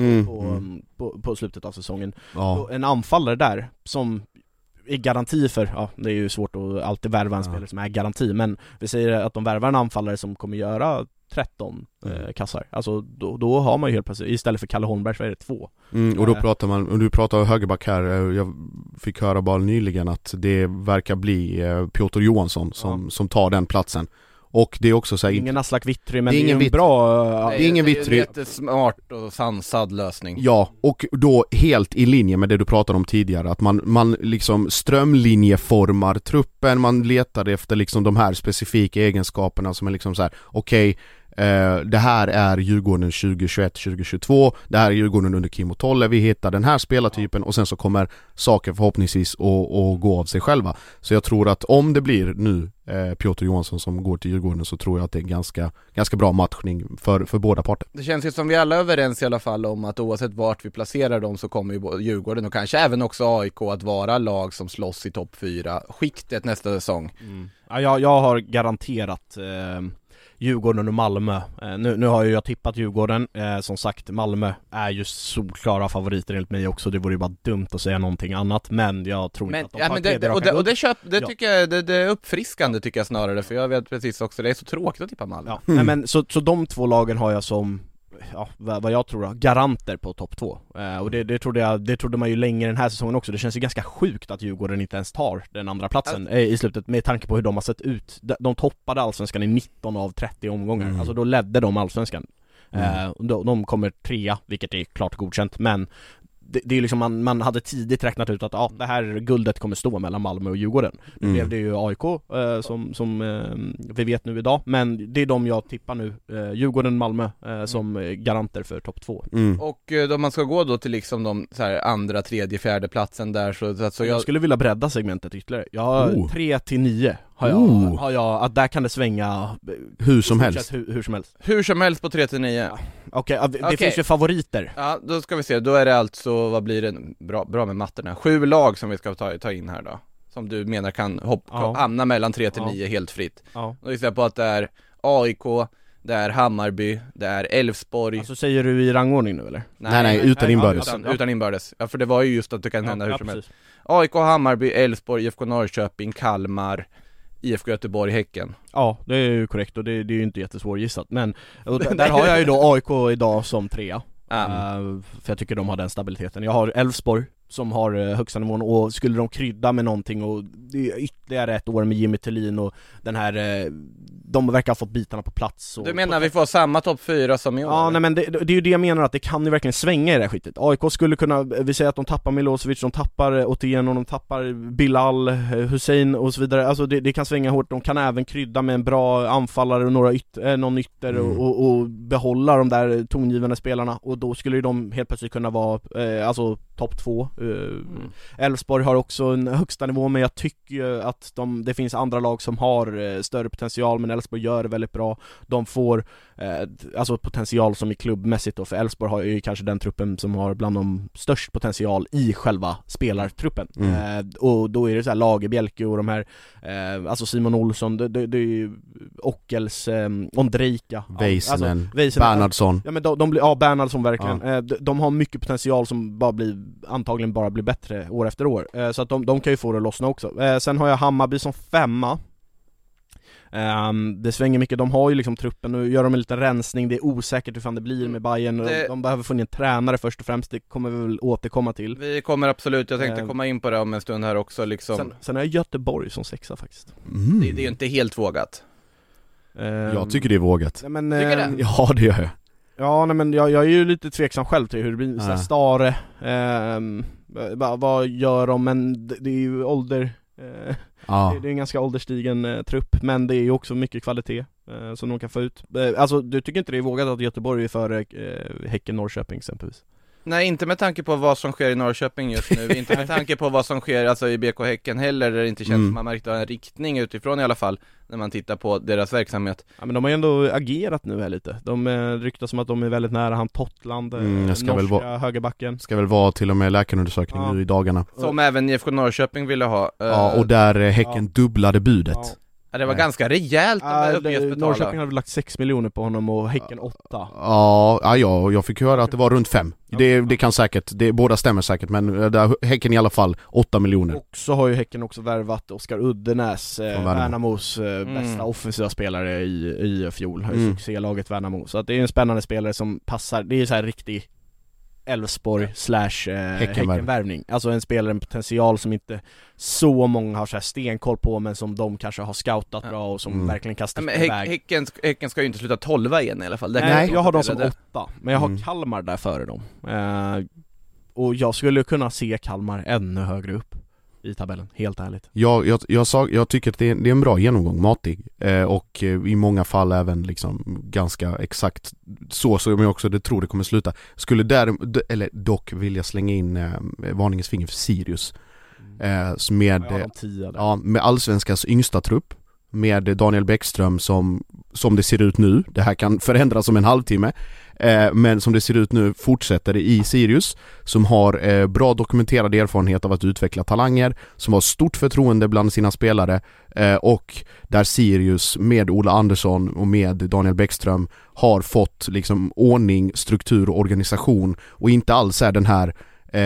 på slutet av säsongen. En anfallare där som är garanti för, det är ju svårt att alltid värva en spelare som är garanti, men vi säger att de värvar en anfallare som kommer göra 13 kassar. Alltså då har man ju helt plötsligt, istället för Kalle Holmberg så är det 2. Och då pratar man, och du pratar högerback här, jag fick höra bara nyligen att det verkar bli Piotr Johansson som tar den platsen. Och det är också så här, ingen Aslak Witry, men det är ingen en bra... Det är ingen Witry. Jättesmart och sansad lösning. Ja, och då helt i linje med det du pratade om tidigare, att man liksom strömlinjeformar truppen, man letar efter liksom de här specifika egenskaperna som är liksom så här: okej, det här är Djurgården 2021-2022, det här är Djurgården under Kim och Tolle, vi hittar den här spelartypen och sen så kommer saker förhoppningsvis att gå av sig själva. Så jag tror att om det blir nu Piotr Johansson som går till Djurgården, så tror jag att det är ganska bra matchning för båda parter. Det känns ju som vi alla är överens i alla fall om att oavsett vart vi placerar dem så kommer ju Djurgården och kanske även också AIK att vara lag som slåss i topp 4-skiktet nästa säsong. Ja, jag har garanterat Djurgården och Malmö. Nu har ju jag tippat Djurgården. Som sagt, Malmö är ju solklara favoriter enligt mig också. Det vore ju bara dumt att säga någonting annat. Men jag tror inte att de tar det tycker jag, det är uppfriskande tycker jag snarare. För jag vet precis också, det är så tråkigt att tippa Malmö. Ja. Nej, men så de två lagen har jag som, vad jag tror då, garanter på topp 2. Och det trodde man ju länge den här säsongen också. Det känns ju ganska sjukt att Djurgården inte ens tar den andra platsen i slutet, med tanke på hur de har sett ut. De toppade allsvenskan i 19 av 30 omgångar. Alltså då ledde de allsvenskan. De kommer 3, vilket är klart godkänt, men det är liksom man hade tidigt räknat ut att det här guldet kommer stå mellan Malmö och Djurgården. Nu blev det ju AIK som vi vet nu idag, men det är de jag tippar nu, Djurgården, Malmö som garanter för topp 2. Och då man ska gå då till liksom de så här andra, tredje, fjärde platsen där så jag skulle vilja bredda segmentet ytterligare. Jag har 3-9 har jag, att där kan det svänga hur som helst. Hur som helst på 3-9. Okej, det finns ju favoriter. Ja, då ska vi se. Då är det alltså, vad blir det? Bra med matterna. 7 lag som vi ska ta in här då. Som du menar kan hamna mellan 3-9 helt fritt. Ja. Då gissar jag på att det är AIK, det är Hammarby, det är Elfsborg. Alltså säger du i rangordning nu eller? Nej, utan inbördes. Utan inbördes. Ja, för det var ju just att det kan hända hur som helst. AIK, Hammarby, Elfsborg, IFK Norrköping, Kalmar, IFK Göteborg, Häcken. Ja, det är ju korrekt och det är ju inte jättesvårt gissat. Men där har jag ju då AIK idag som 3. För jag tycker de har den stabiliteten. Jag har Elfsborg som har högsta nivån, och skulle de krydda med någonting, och det är ytterligare ett år med Jimmy Tillin och den här, de verkar ha fått bitarna på plats. Du menar vi får samma topp 4 som i år? Ja, nej, men det är ju det jag menar, att det kan ju verkligen svänga i det här skitet. AIK skulle kunna, vi säger att de tappar Milosevic, de tappar Otieno, de tappar Bilal, Hussein och så vidare. Alltså det kan svänga hårt. De kan även krydda med en bra anfallare och någon ytter och behålla de där tongivande spelarna, och då skulle ju de helt plötsligt kunna vara alltså topp 2. Elfsborg har också en högsta nivå, men jag tycker att det finns andra lag som har större potential, men Elfsborg gör det väldigt bra. De får alltså potential som i klubbmässigt då, för Elfsborg har ju kanske den truppen som har bland de störst potential i själva spelartruppen. Och då är det så här Lagerbjälke och de här alltså Simon Olsson, det är ju Ockels, Ondrejka, Väisänen, Bernhardsson. Ja, men Bernhardsson verkligen. De har mycket potential som antagligen bara blir bättre år efter år. Så att de kan ju få det att lossna också. Sen har jag Hammarby som 5. Det svänger mycket. De har ju liksom truppen, och gör de en liten rensning. Det är osäkert hur fan det blir med Bayern. De behöver få in en tränare först och främst. Det kommer vi väl återkomma till. Vi kommer absolut, jag tänkte komma in på det om en stund här också liksom. Sen är Göteborg som 6 faktiskt. Det är ju inte helt vågat. Jag tycker det är vågat. Nej, men, tycker det? Ja, det gör jag. Ja, nej, men jag är ju lite tveksam själv till hur det blir. Så Stare, vad gör de? Men det är ju ålder. Det är en ganska ålderstigen trupp, men det är ju också mycket kvalitet som de kan få ut. Alltså, du tycker inte det är vågat att Göteborg är före Häcken Norrköping exempelvis? Nej, inte med tanke på vad som sker i Norrköping just nu. Inte med tanke på vad som sker alltså, i BK Häcken heller, där det inte känns som man märkt en riktning utifrån i alla fall, när man tittar på deras verksamhet. Ja, men de har ju ändå agerat nu här lite. De ryktas som att de är väldigt nära han Totland, norska högerbacken. Ska väl vara till och med läkarundersökning nu i dagarna. Som även IFK Norrköping ville ha. Ja, och där Häcken dubblade budet. Ja, det var ganska rejält de Norrköping hade lagt 6 miljoner på honom och Häcken 8. Ja, jag fick höra att det var runt 5. Det kan säkert, båda stämmer säkert, men där Häcken i alla fall 8 miljoner. Och så har ju Häcken också värvat Oskar Uddenäs, Värnamos bästa offensiva spelare i fjol, succélaget Värnamo. Så att det är en spännande spelare som passar, det är så här riktig Elfsborg / Häckenvärvning. Alltså en spelare med potential som inte så många har så här stenkoll på, men som de kanske har scoutat bra och som verkligen kastar iväg. Häcken ska ju inte sluta 12 igen i alla fall. Nej, jag har dem som 8, men jag har Kalmar där före dem. Och jag skulle kunna se Kalmar ännu högre upp i tabellen, helt ärligt. Jag tycker att det är en bra genomgång, matig, och i många fall även liksom ganska exakt så som jag också tror det kommer sluta. Skulle dock vilja slänga in varningens finger för Sirius med allsvenskans yngsta trupp, med Daniel Bäckström som det ser ut nu, det här kan förändras om en halvtimme, men som det ser ut nu fortsätter i Sirius, som har bra dokumenterad erfarenhet av att utveckla talanger, som har stort förtroende bland sina spelare, och där Sirius med Ola Andersson och med Daniel Bäckström har fått liksom ordning, struktur och organisation, och inte alls är den här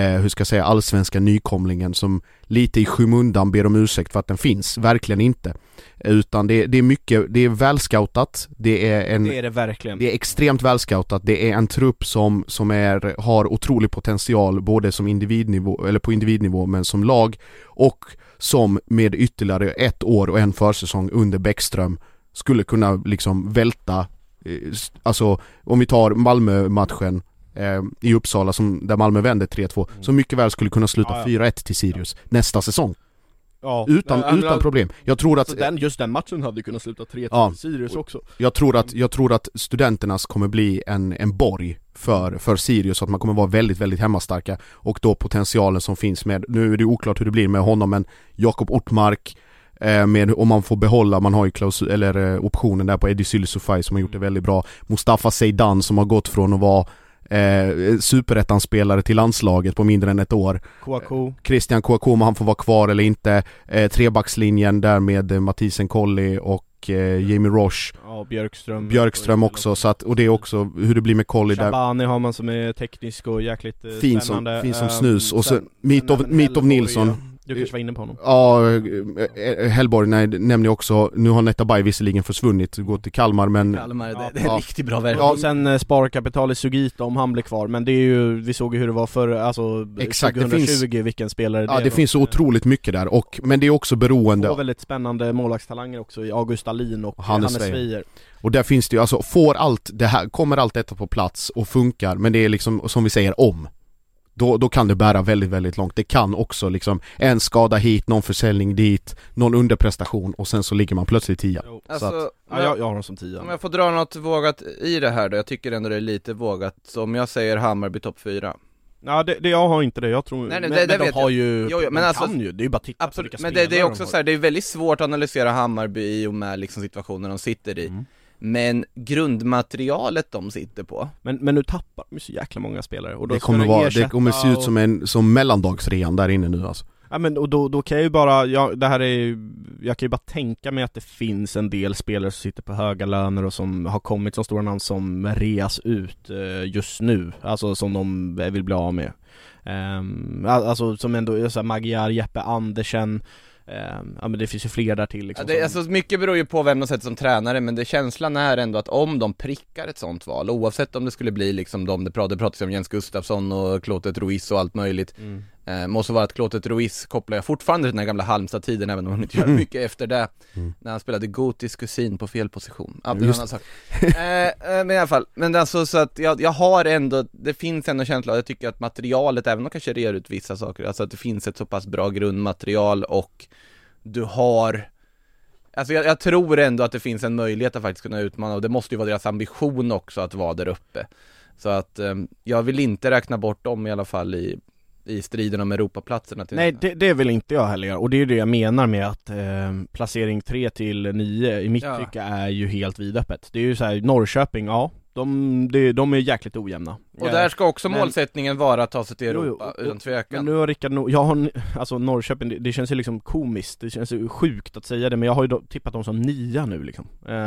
allsvenska nykomlingen som lite i skymundan ber om ursäkt för att den finns, verkligen inte, utan det är mycket, det är välscoutat, det är det verkligen. Det är extremt välscoutat, det är en trupp som har otrolig potential både som individnivå, eller på individnivå, men som lag, och som med ytterligare 1 år och en försäsong under Bäckström skulle kunna liksom välta, alltså om vi tar Malmö-matchen i Uppsala där Malmö vände 3-2, som mycket väl skulle kunna sluta 4-1 till Sirius nästa säsong. Ja, utan problem. Jag tror att just den matchen hade kunnat sluta 3-2 till Sirius också. Jag tror att studenternas kommer bli en borg för Sirius, så att man kommer vara väldigt, väldigt hemmastarka, och då potentialen som finns med, nu är det oklart hur det blir med honom, men Jakob Ortmark, med om man får behålla, man har ju optionen där på Eddie Sylisufaj som har gjort det väldigt bra, Mustafa Seydan som har gått från att vara superettanspelare till landslaget på mindre än 1 år. Christian Kouakou, om han får vara kvar eller inte. Trebackslinjen där med Mathisen Colli och Jamie Roche. Ja, Björkström också, så att, och det är också hur det blir med Colli där. Shabani har man som är teknisk och jäkligt spännande. Fin som snus. Och så Mitov Nilsson. Du kanske var inne på honom. Ja, Hellborg nämnde jag också. Nu har Netabay visserligen försvunnit, gått till Kalmar, men det är riktigt bra värld. Ja, och sen sparkapital i Sugita om han blir kvar, men det är ju, vi såg ju hur det var för exakt, 2020, vilken spelare det är. Ja, det finns så otroligt mycket där, men det är också beroende. Och väldigt spännande målvaktstalanger också i August Alin och Hannes Weijer. Och där finns det ju, alltså kommer allt detta på plats och funkar, men det är liksom, som vi säger, då kan det bära väldigt, väldigt långt. Det kan också liksom en skada hit, någon försäljning dit, någon underprestation, och sen så ligger man plötsligt 10. Alltså, jag har dem som 10. Om jag får dra något vågat i det här då, jag tycker ändå det är lite vågat. Så om jag säger Hammarby topp 4. Ja, jag har inte det, jag tror. Nej, men det de har ju, men alltså, kan ju, det är ju bara att titta absolut, på vilka men spelare det är också så här, det är väldigt svårt att analysera Hammarby i och med liksom situationen de sitter i. Men grundmaterialet de sitter på. Men nu tappar de så jäkla många spelare, och då det kommer se ut som mellandagsrean där inne nu alltså. Ja, men och då kan jag ju bara, jag kan ju bara tänka mig att det finns en del spelare som sitter på höga löner och som har kommit som stora namn som reas ut just nu, alltså som de vill bli av med. Alltså som ändå så här, Magyar, Jeppe Andersen. Ja, men det finns ju fler där till liksom, alltså mycket beror ju på vem de sätter som tränare, men känslan är ändå att om de prickar ett sånt val, oavsett om det skulle bli liksom det pratas om Jens Gustafsson och Clotet Ruiz och allt möjligt, måste vara att Clotet Ruiz kopplar jag fortfarande till den här gamla Halmstad-tiden, även om han inte gör mycket efter det, när han spelade gotisk kusin på fel position. Ja, det är en annan sak. Men i alla fall, men alltså, så att jag har ändå, det finns ändå känsla, jag tycker att materialet, även om de kanske rear ut vissa saker, alltså att det finns ett så pass bra grundmaterial, och du har, alltså jag tror ändå att det finns en möjlighet att faktiskt kunna utmana, och det måste ju vara deras ambition också att vara där uppe. Så att jag vill inte räkna bort dem i alla fall i striden om Europaplatserna. Nej, det vill inte jag heller. Och det är ju det jag menar med att placering 3 till 9 i mitt tycke är ju helt vidöppet. Det är ju så här, Norrköping, de är jäkligt ojämna. Och där ska också målsättningen vara att ta sig till Europa, utan tvekan. Men nu har Rickard alltså Norrköping, det känns ju liksom komiskt, det känns ju sjukt att säga det, men jag har ju tippat dem som 9 nu liksom.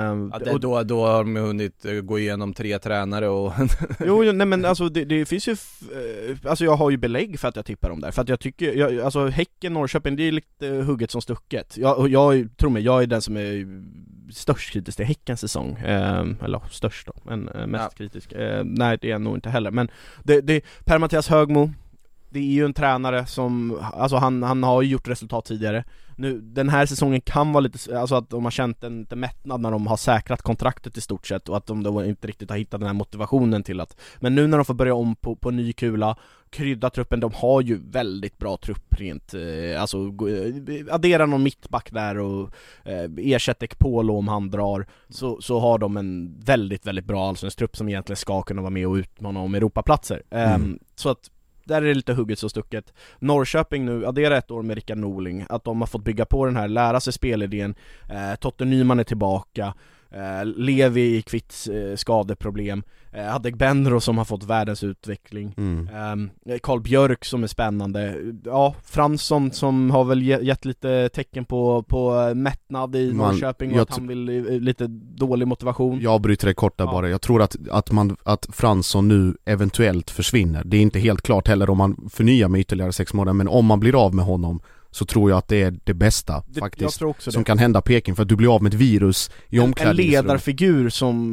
Då har de hunnit gå igenom 3 tränare och... nej men alltså det finns ju, alltså jag har ju belägg för att jag tippar dem där, för att jag tycker, alltså Häcken, Norrköping, det är lite hugget som stucket. Jag tror mig, jag är den som är störst kritisk till Häckens säsong, eller störst då, men mest kritisk. Nej, det är jag nog inte heller, men Per-Mattias Högmo, det är ju en tränare som, alltså han har ju gjort resultat tidigare. Nu, den här säsongen kan vara lite, alltså att de har känt en mättnad när de har säkrat kontraktet i stort sett, och att de då inte riktigt har hittat den här motivationen till att, men nu när de får börja om på ny kula, krydda truppen, de har ju väldigt bra trupp rent, alltså addera någon mittback där och ersätter Polo om han drar, så har de en väldigt, väldigt bra allsvensk trupp som egentligen ska kunna vara med och utmana om Europaplatser. Så att där är det lite hugget så stucket. Norrköping nu, addera 1 år med Rickard Norling, att de har fått bygga på den här, lära sig spelidén. Totte Nyman är tillbaka, Levi i Kvitts skadeproblem, Adegbenro som har fått världens utveckling, Karl Björk som är spännande, Fransson som har väl gett lite tecken på mättnad i Norrköping, och att han vill lite dålig motivation. Jag bryter det korta bara. Jag tror att Fransson nu eventuellt försvinner. Det är inte helt klart heller om man förnyar med ytterligare 6 månader, men om man blir av med honom så tror jag att det är det bästa faktiskt som kan hända Peking, för att du blir av med ett virus i omklädningsrum. En ledarfigur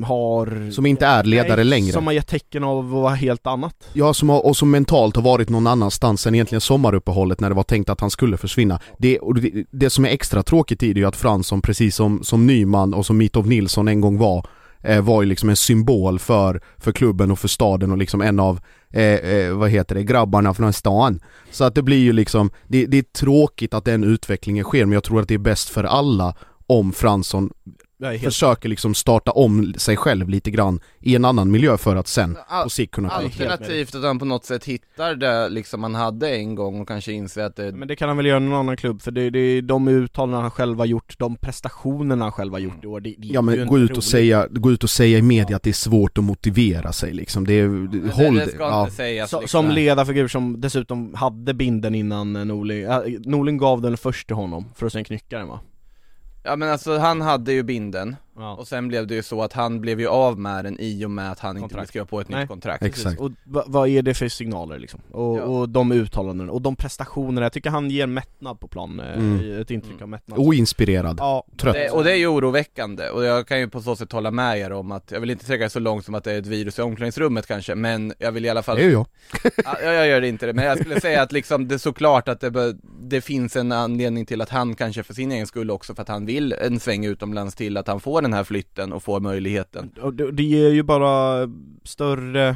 som inte är ledare längre. Som har gett tecken av att vara helt annat. Ja, som mentalt har varit någon annanstans än egentligen sommaruppehållet när det var tänkt att han skulle försvinna. Det som är extra tråkigt i det är ju att Fransson, precis som Nyman och som Mitov Nilsson en gång var ju liksom en symbol för klubben och för staden, och liksom en av grabbarna från stan. Så att det blir ju liksom, det är tråkigt att den utvecklingen sker, men jag tror att det är bäst för alla om Fransson försöker liksom starta om sig själv lite grann i en annan miljö för att sen på sikt kunna alternativt att han på något sätt hittar det liksom man hade en gång och kanske inser att det... Men det kan han väl göra i någon annan klubb, för det är de uttalanden han själv har gjort, de prestationerna han själv har gjort i år. Ja, men gå ut och säga i media att det är svårt att motivera sig liksom. Det ska inte sägas liksom. Som ledarfigur som dessutom hade binden innan Norling gav den först till honom för att sen knycka den, va? Ja, men alltså han hade ju binden, och sen blev det ju så att han blev ju av med den i och med att han inte ville skriva på ett nytt kontrakt. Exakt. Och vad är det för signaler liksom? Och de uttalanden och de prestationerna, jag tycker han ger mättnad på plan, ett intryck av mättnad. Oinspirerad, trött. Och det är ju oroväckande, och jag kan ju på så sätt hålla med er om att jag vill inte sträcka så långt som att det är ett virus i omklädningsrummet kanske, men jag vill i alla fall... Det är jag. Jag gör det inte det, men jag skulle säga att liksom det är såklart att det finns en anledning till att han kanske för sin egen skull också, för att han vill en sväng utomlands, till att han får den här flytten och får möjligheten. Och det ger ju bara större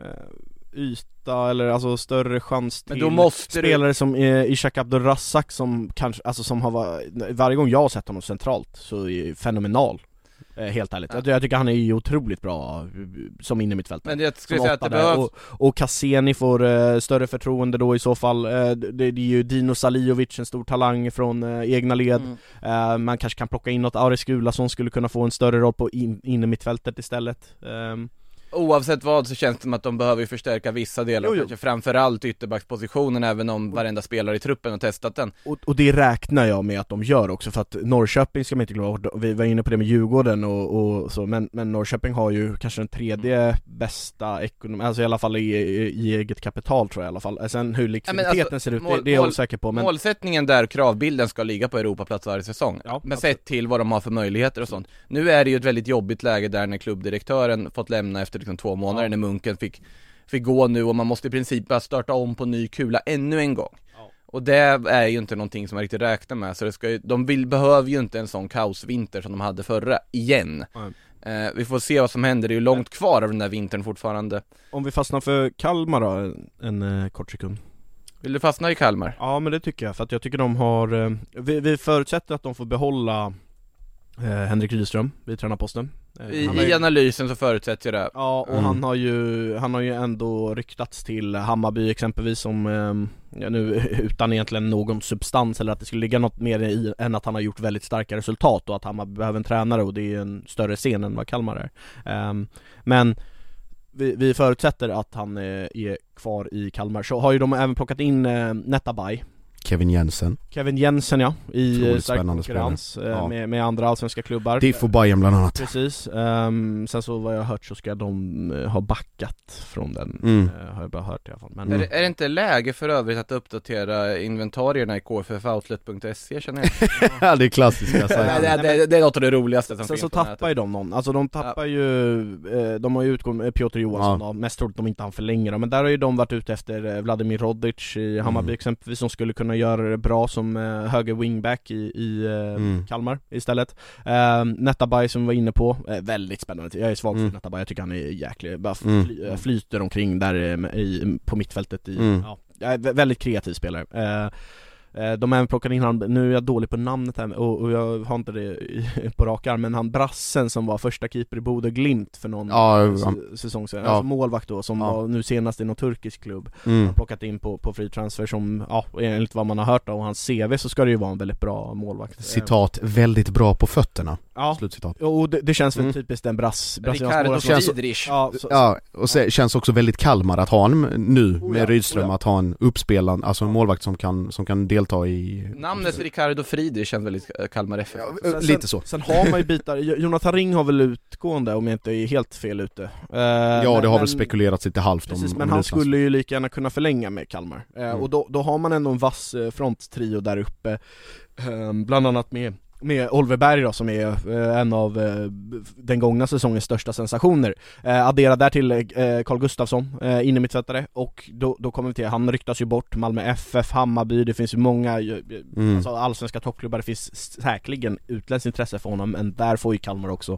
yta, eller alltså större chans till spelare som Ishak Abdulrazak, som kanske, alltså som har varje gång jag har sett honom centralt så är fenomenal. Helt ärligt. Jag tycker han är ju otroligt bra som innermittfältare. Men jag skulle säga att det behövs... och Cassini får större förtroende då i så fall. Det är ju Dino Salijovic, en stor talang från egna led. Man kanske kan plocka in något Aris Gula som skulle kunna få en större roll på innermittfältet istället. Oavsett vad så känns det som att de behöver förstärka vissa delar, kanske framförallt ytterbackspositionen, även om varenda spelare i truppen har testat den. Och det räknar jag med att de gör också, för att Norrköping ska man inte glömma, vi var inne på det med Djurgården och så, men Norrköping har ju kanske den tredje bästa ekonomi, alltså i alla fall i eget kapital tror jag i alla fall. Sen hur likviditeten ser ut, det är jag osäker på. Men... Målsättningen där, kravbilden ska ligga på Europaplats varje säsong, men sett till vad de har för möjligheter och sånt. Nu är det ju ett väldigt jobbigt läge där när klubbdirektören fått lämna efter 2 månader, när Munken fick gå nu, och man måste i princip bara starta om på ny kula ännu en gång. Och det är ju inte någonting som man riktigt räknar med, så behöver ju inte en sån kaosvinter som de hade förra igen. Vi får se vad som händer, det är ju långt kvar av den där vintern fortfarande. Om vi fastnar för Kalmar då, en kort sekund. Vill du fastna i Kalmar? Ja, men det tycker jag, för att jag tycker de har vi förutsätter att de får behålla Henrik Rydström vid tränarposten. I analysen så förutsätter jag det. Ja, och han har ju ändå ryktats till Hammarby exempelvis som nu utan egentligen någon substans eller att det skulle ligga något mer i än att han har gjort väldigt starka resultat och att Hammarby behöver en tränare och det är en större scen än vad Kalmar är. Men vi förutsätter att han är kvar i Kalmar. Så har ju de även plockat in Netabay. Kevin Jensen ja, i stark konkurrens med andra allsvenska klubbar. Tifo Bayern bland annat. Precis, sen så vad jag har hört så ska de ha backat från den, har jag bara hört i alla fall. Men, är det inte läge för övrigt att uppdatera inventarierna i kffoutllet.se känner jag? Ja, det är klassiska. Det är något av det roligaste som sen finns så tappar ju de någon, alltså de tappar ju, de har ju utgått med Piotr Johansson då, mest troligt de inte han förlänger, men där har ju de varit ute efter Vladimir Rodic i Hammarby exempelvis, som skulle kunna göra det bra som höger wingback i Kalmar istället. Netabay som vi var inne på, väldigt spännande. Jag är svag för Netabay, jag tycker han är jäklig, bara flyter omkring där på mittfältet väldigt kreativ spelare. De har även plockat in han, nu är jag dålig på namnet här och jag har inte det på rak arm, men han brassen som var första keeper i Bodø Glimt för någon säsong sedan, alltså målvakt då, som var nu senast i någon turkisk klubb. Han har plockat in på free transfer som, enligt vad man har hört och hans CV så ska det ju vara en väldigt bra målvakt. Citat, väldigt bra på fötterna. Slutcitat. Och det känns väl typiskt en Ricardo Friedrich. Och så känns också väldigt Kalmar att ha han nu med Rydström, att ha en uppspelad, alltså en målvakt som kan delta i... Namnet Ricardo Friedrich känns väldigt Kalmar FF. Lite så. Sen har man ju bitar, Jonathan Ring har väl utgående om jag inte är helt fel ute. Det har väl spekulerats lite halvt om. Precis, men han skulle ju lika gärna kunna förlänga med Kalmar. Och då har man ändå en vass fronttrio där uppe. Bland annat med Oliver Berg då, som är en av den gångna säsongens största sensationer. Addera där till Carl Gustafsson, inne mittfältare, och då kommer vi till, han ryktas ju bort, Malmö FF, Hammarby, det finns ju många alltså allsvenska toppklubbar, det finns säkerligen utländskt intresse för honom, men där får ju Kalmar också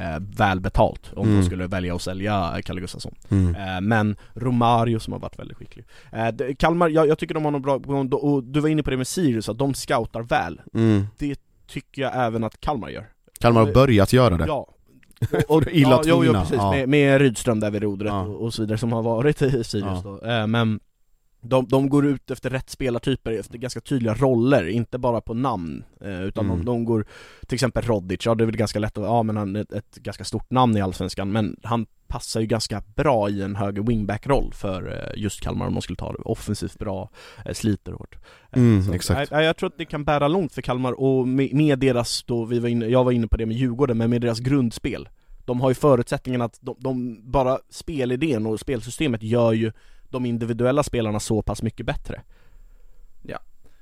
väl betalt om de skulle välja att sälja Carl Gustafsson. Men Romario som har varit väldigt skicklig. Kalmar, jag tycker de har något bra, och du var inne på det med Sirius, att de scoutar väl. Det tycker jag även att Kalmar gör. Kalmar har börjat göra det. Ja. Precis, med Rydström där vid rodret och så vidare som har varit i Sirius då. Men de går ut efter rätt spelartyper, efter ganska tydliga roller, inte bara på namn, utan de går, till exempel Rodic, det är väl ganska lätt att, men han är ett ganska stort namn i Allsvenskan, men han passar ju ganska bra i en höger wingback-roll för just Kalmar om de skulle ta det offensivt bra, sliter hårt. Exakt. Jag tror att det kan bära långt för Kalmar, och med deras, då jag var inne på det med Djurgården, men med deras grundspel. De har ju förutsättningen att de bara spelidén och spelsystemet gör ju de individuella spelarna så pass mycket bättre. Ja.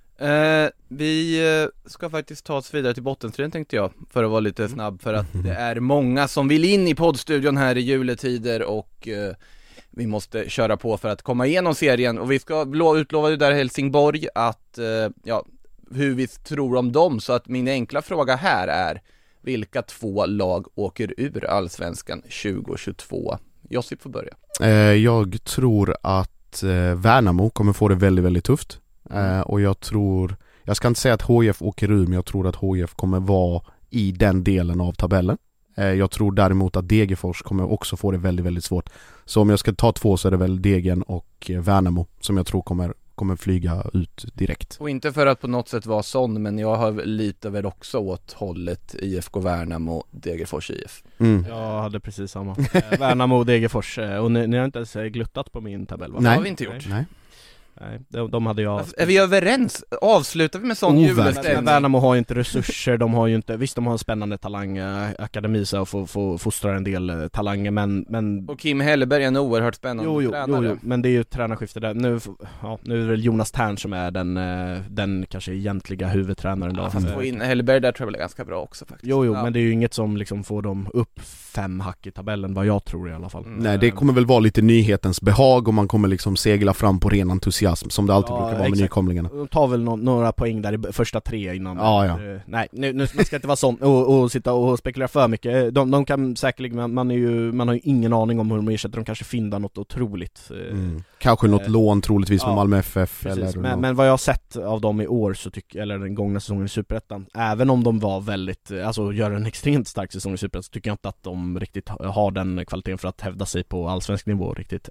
Vi ska faktiskt ta oss vidare till bottenstriden, tänkte jag, för att vara lite snabb, för att det är många som vill in i poddstudion här i juletider, och vi måste köra på för att komma igenom serien, och vi ska utlova ju där Helsingborg att hur vi tror om dem, så att min enkla fråga här är: vilka 2 lag åker ur Allsvenskan 2022? Josip får börja. Jag tror att Värnamo kommer få det väldigt, väldigt tufft. Och jag ska inte säga att HIF åker ur, men jag tror att HIF kommer vara i den delen av tabellen. Jag tror däremot att Degerfors kommer också få det väldigt, väldigt svårt. Så om jag ska ta 2 så är det väl Degen och Värnamo som jag tror kommer flyga ut direkt. Och inte för att på något sätt vara sån, men jag har lite väl också åt hållet IFK Värnamo, Degerfors IF. Jag hade precis samma. Värnamo och Degerfors, och ni har inte ens gluttat på min tabell, va? Nej, det har vi inte gjort. Nej. De hade jag. Är vi överens? Avslutar vi med sån julstämning? Värnamo har ju inte resurser, de har ju inte, visst de har en spännande talangakademi så och får fostra en del talanger, men och Kim Helleberg är en oerhört spännande tränare. Jo, men det är ju tränarskifte där. Nu är det väl Jonas Tern som är den kanske egentliga huvudtränaren då. Fast få in Helleberg där tror jag är ganska bra också faktiskt. Jo, men det är ju inget som liksom får dem upp 5 hack i tabellen, vad jag tror i alla fall. Nej, det kommer väl vara lite nyhetens behag, och man kommer liksom segla fram på ren entusiasm entusiasm som det alltid brukar vara med nykomlingarna. De tar väl några poäng där i första 3 innan. Ja. Nej, nu ska det inte vara sån och sitta och spekulera för mycket. De kan säkerligen, man har ju ingen aning om hur de ersätter. De kanske findar något otroligt. Kanske något lån troligtvis från Malmö FF eller men vad jag har sett av dem i år så eller den gångna säsongen i Superettan, även om de var väldigt, alltså gör en extremt stark säsong i Superettan, så tycker jag inte att de riktigt har den kvaliteten för att hävda sig på allsvensk nivå riktigt.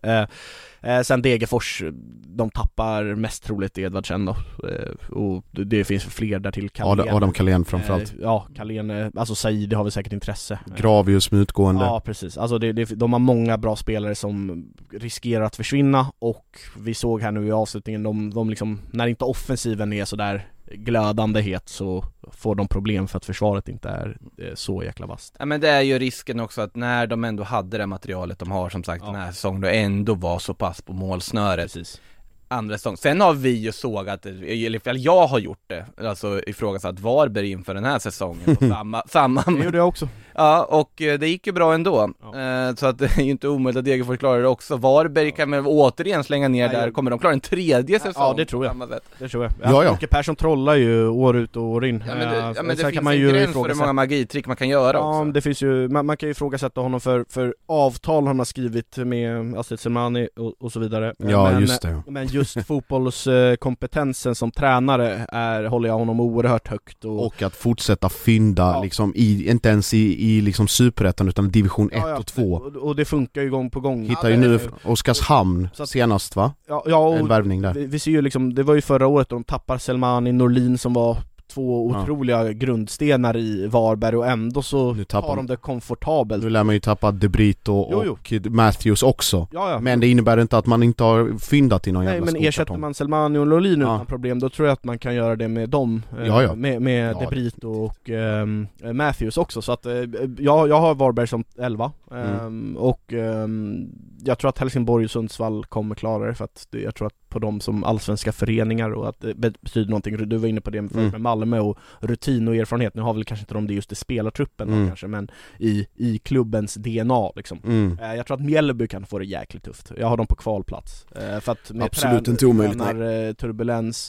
Sen Degerfors, de tappar mest troligt Edvardsen då, och det finns fler där till. Adam Carlén framförallt. Carlén, alltså Said har väl säkert intresse. Gravius med utgående. Ja, precis. Alltså de har många bra spelare som riskerar att försvinna, och vi såg här nu i avslutningen, de liksom, när inte offensiven är så där glödande het, så får de problem för att försvaret inte är så jäkla vast. Ja, men det är ju risken också att när de ändå hade det materialet de har, som sagt, den här säsongen, då ändå var så pass på målsnöret. Precis. Andra säsong. Sen har vi ju sågat, eller jag har gjort det, alltså ifrågasatt Varberg inför den här säsongen och samma. Det gjorde jag också. Ja, och det gick ju bra ändå. Så att det är ju inte omöjligt att Degerfors klarar det också. Varberg kan man återigen slänga ner där. Kommer de klara en tredje säsong? Ja, det tror jag. Det tror jag. Ja. Jocke Persson trollar ju år ut och år in. Ja, men det finns kan man ju gräns för hur många magitrick man kan göra också. Det finns ju, man kan ju ifrågasätta honom för avtal han har skrivit med Astrid Selmani och så vidare. Ja, just det. Men just fotbollskompetensen som tränare håller jag honom oerhört högt. Och att fortsätta fynda liksom inte ens i liksom Superettan utan division 1 och 2. Och det funkar ju gång på gång. Hittar ju nu Oskarshamn senast, va? Ja, en värvning där. Vi ser ju liksom, det var ju förra året de tappar Selmani, Norlin som var 2 otroliga grundstenar i Varberg, och ändå så tar de det komfortabelt. Nu lär man ju tappa De Brito och Matthews också. Ja. Men det innebär inte att man inte har fyndat i någon jävla skokarton. Men ersätter man Selmani och Norlin utan problem, då tror jag att man kan göra det med dem. Med De Brito och Matthews också. Så att jag har Varberg som 11. Jag tror att Helsingborg och Sundsvall kommer klara det, för att jag tror att på dem som allsvenska föreningar, och att det betyder någonting. Du var inne på det med Malmö och rutin och erfarenhet. Nu har väl kanske inte de det just i spelartruppen kanske, men i klubbens DNA liksom. Jag tror att Mjällby kan få det jäkligt tufft. Jag har dem på kvalplats. För att med absolut inte omöjligt. Turbulens.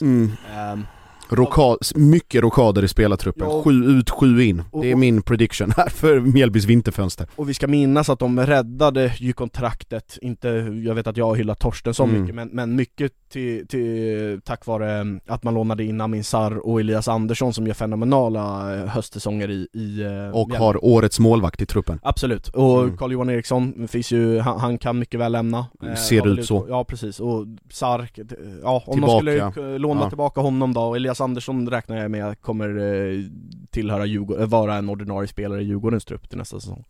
Mycket rokader i spelartruppen. 7 ut, 7 in. Det är min prediction här för Mjällbys vinterfönster. Och vi ska minnas att de räddade ju kontraktet. Inte, jag vet att jag hyllar Torsten så mycket, men mycket till tack vare att man lånade in Amin Sarr och Elias Andersson, som gör fenomenala höstsäsonger i och har årets målvakt i truppen. Absolut. Och Carl-Johan Eriksson finns ju, han kan mycket väl lämna. Ser ut så. Ja, precis. Och Sarr, om de skulle låna tillbaka honom då, Elias Andersson räknar jag med kommer tillhöra Djurgården, vara en ordinarie spelare i Djurgårdens trupp till nästa säsong.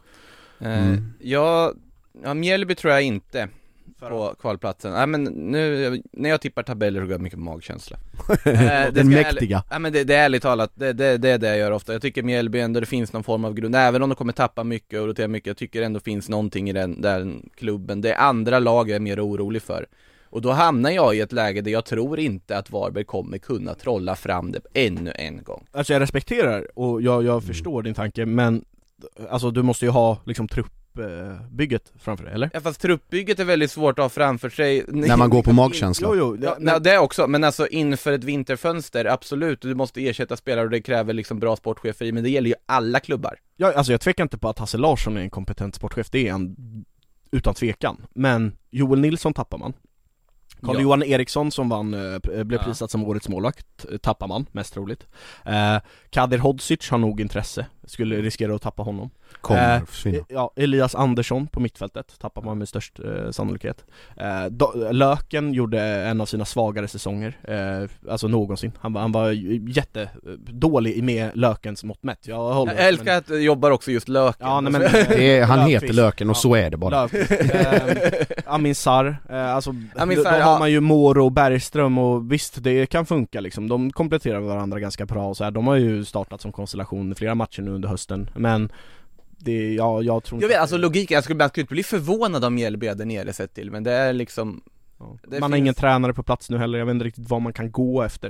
Mjällby tror jag inte på kvalplatsen. Nej, men nu när jag tippar tabeller så går jag mycket på magkänsla. Den mäktiga. Men det är ärligt talat, det är det jag gör ofta. Jag tycker Mjällby ändå, det finns någon form av grund, även om de kommer tappa mycket och rotera mycket. Jag tycker ändå finns någonting i den klubben. Det är andra lag jag är mer orolig för. Och då hamnar jag i ett läge där jag tror inte att Varberg kommer kunna trolla fram det ännu en gång. Alltså jag respekterar och jag förstår din tanke, men alltså du måste ju ha liksom truppbygget framför dig, eller? Ja, fast truppbygget är väldigt svårt att ha framför sig när man går på magkänsla. Det är också, men alltså inför ett vinterfönster, absolut, du måste ersätta spelare och det kräver liksom bra sportchefer, men det gäller ju alla klubbar. Ja, alltså jag tvekar inte på att Hasse Larsson är en kompetent sportchef, det är han utan tvekan. Men Joel Nilsson tappar man. Carl-Johan Eriksson som blev prisat som årets målvakt tappar man, mest troligt. Kadir Hodzic har nog intresse, skulle riskera att tappa honom. Elias Andersson på mittfältet tappar man med störst sannolikhet. Löken gjorde en av sina svagare säsonger, alltså någonsin. Han var jättedålig med Lökens mått mätt. Jag älskar att jobbar också just Löken. Ja, nej, men, han heter Löken och så är det bara. Amin Sarr, då har man ju Moro och Bergström, och visst, det kan funka liksom. De kompletterar varandra ganska bra och så här. De har ju startat som konstellation i flera matcher nu under hösten, men jag tror inte... Jag vet, alltså logiken, jag skulle inte bli förvånad om Mjällby där nere sett till, men det är liksom... Man har ingen tränare på plats nu heller, jag vet inte riktigt vad man kan gå efter.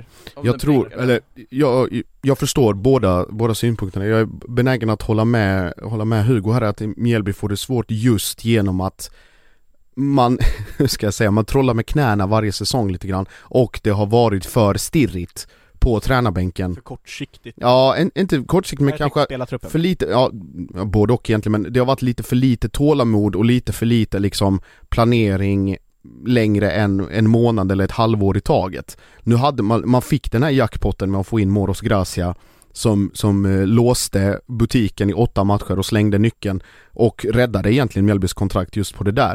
Jag förstår båda synpunkterna. Jag är benägen att hålla med Hugo här, att Mjällby får det svårt just genom att man, hur ska jag säga, man trollar med knäna varje säsong lite grann, och det har varit för stirrigt på tränarbänken. För kortsiktigt. Ja, inte kortsiktigt, men kanske för lite, ja, både och egentligen, men det har varit lite för lite tålamod och lite för lite liksom planering längre än en månad eller ett halvår i taget. Nu hade man fick den här jackpotten med att få in Moros Gracia som låste butiken i 8 matcher och slängde nyckeln och räddade egentligen Mjällbys kontrakt just på det där.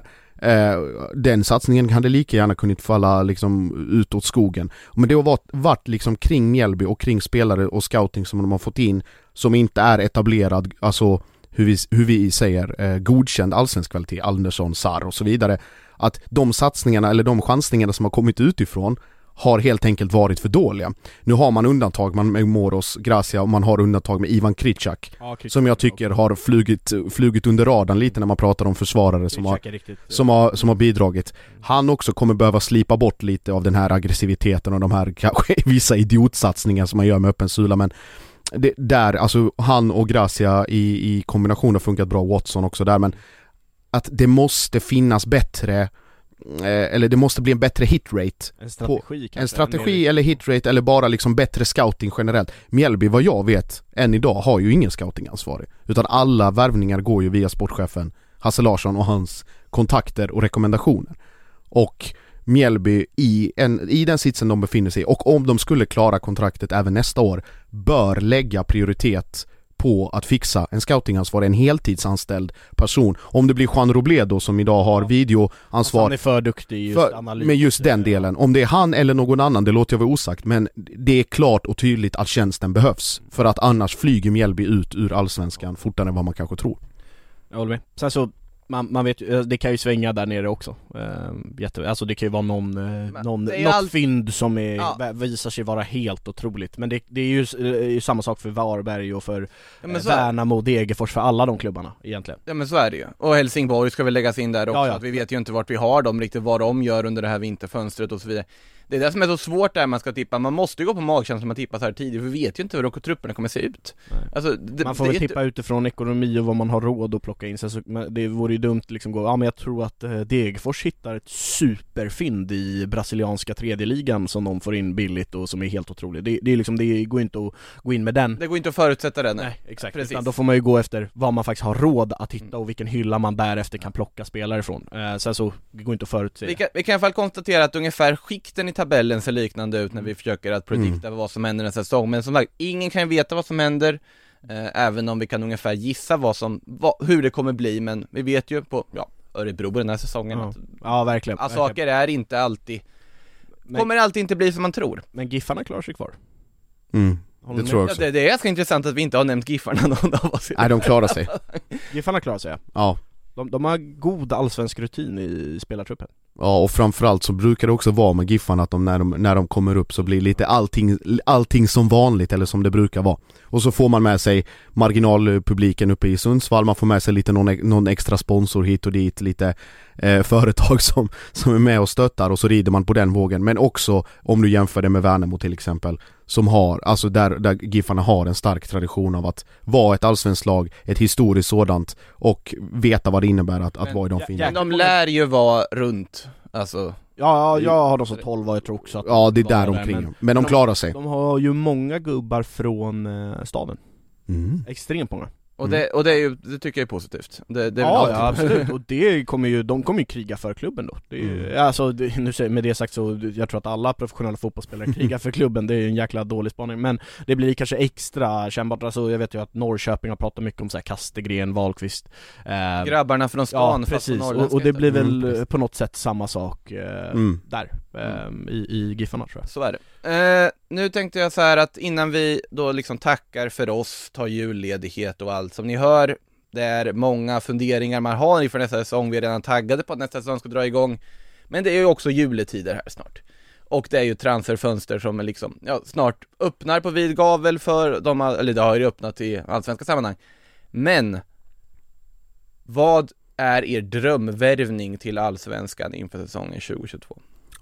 Den satsningen hade lika gärna kunnat falla liksom utåt skogen. Men det har varit liksom kring Mjällby och kring spelare och scouting som de har fått in som inte är etablerad, alltså hur vi säger godkänd allsvensk kvalitet, Andersson, Sarr och så vidare. Att de satsningarna eller de chansningarna som har kommit utifrån har helt enkelt varit för dåliga. Nu har man undantag med Moros Gracia och man har undantag med Ivan Kricak, som jag tycker har flugit under radarn lite när man pratar om försvarare som har bidragit. Han också kommer behöva slipa bort lite av den här aggressiviteten och de här kanske vissa idiotsatsningar som man gör med öppen sula, men det, där, alltså han och Gracia i kombination har funkat bra, Watson också där, men att det måste finnas bättre, eller det måste bli en bättre hitrate. En strategi eller hitrate, eller bara liksom bättre scouting generellt. Mjällby, vad jag vet, än idag har ju ingen scoutingansvarig, utan alla värvningar går ju via sportchefen Hasse Larsson och hans kontakter och rekommendationer. Och Mjällby i den sitsen de befinner sig, och om de skulle klara kontraktet även nästa år, bör lägga prioritet på att fixa en scoutingansvar, en heltidsanställd person. Om det blir Juan Robledo som idag har videoansvar, han är för duktig med just den delen. Om det är han eller någon annan, det låter jag vara osagt, men det är klart och tydligt att tjänsten behövs, för att annars flyger Mjällby ut ur allsvenskan fortare än vad man kanske tror. Jag håller med. Sen så man vet ju, det kan ju svänga där nere också. Alltså det kan ju vara något fynd som visar sig vara helt otroligt. Men det är ju samma sak för Varberg och för Värnamo och Degerfors, för alla de klubbarna egentligen. Ja, men så är det ju. Och Helsingborg ska väl läggas in där också. Ja. Att vi vet ju inte vart vi har dem riktigt, vad de gör under det här vinterfönstret och så vidare. Det är det som är så svårt där man ska tippa. Man måste ju gå på magkänslan när man tippar så här tidigt, för vi vet ju inte hur trupperna kommer se ut. Alltså, man får väl tippa utifrån ekonomi och vad man har råd att plocka in sig. Så det vore ju dumt liksom gå, men jag tror att Degerfors hittar ett superfynd i brasilianska 3:e ligan som de får in billigt och som är helt otroligt. Det är liksom, det går inte att gå in med den. Det går inte att förutsätta den. Nej, exakt. Utan då får man ju gå efter vad man faktiskt har råd att hitta och vilken hylla man därefter kan plocka spelare ifrån. Sen så det går inte att förutse. Vi kan i alla fall konstatera att ungefär skikten i tabellen ser liknande ut när vi försöker att predikta vad som händer nästa säsong. Men som sagt, ingen kan veta vad som händer, även om vi kan ungefär gissa hur det kommer bli. Men vi vet ju på Örebro den här säsongen att verkligen. Saker är inte alltid kommer alltid inte bli som man tror. Men Giffarna klarar sig kvar. Det tror jag också. Det är ganska intressant att vi inte har nämnt Giffarna någon av oss. Nej, de klarar sig. Giffarna klarar sig, ja. De har god allsvensk rutin i spelartruppen. Ja, och framförallt så brukar det också vara med Giffarna att när de kommer upp så blir lite allting som vanligt, eller som det brukar vara. Och så får man med sig marginalpubliken uppe i Sundsvall, man får med sig lite någon extra sponsor hit och dit, lite företag som är med och stöttar, och så rider man på den vågen. Men också om du jämför det med Värnamo till exempel, som har, alltså där Giffarna har en stark tradition av att vara ett allsvenskt lag, ett historiskt sådant, och veta vad det innebär att vara i de fina. Men de lär ju vara runt, alltså. Ja, jag har dem som 12, jag tror också att ja, det är där omkring. Men de klarar sig. De har ju många gubbar från staden. Extremt många. Och det tycker jag är positivt. Ja, absolut. Och de kommer ju kriga för klubben då. Det är ju, alltså, med det sagt så, jag tror att alla professionella fotbollsspelare krigar för klubben. Det är en jäkla dålig spaning. Men det blir kanske extra kännbart. Alltså, jag vet ju att Norrköping har pratat mycket om så här Kastegren, Wahlqvist. Grabbarna från stan. Ja, precis. Och det blir väl på något sätt samma sak där. I Giffarna, tror jag. Så är det. Nu tänkte jag så här att innan vi då liksom tackar för oss, tar julledighet och allt som ni hör, det är många funderingar man har inför nästa säsong. Vi är redan taggade på att nästa säsong ska dra igång, men det är ju också juletider här snart. Och det är ju transferfönster som är liksom, snart öppnar på vid gavel för de, eller det har ju öppnat i allsvenska sammanhang. Men vad är er drömvärvning till allsvenskan inför säsongen 2022?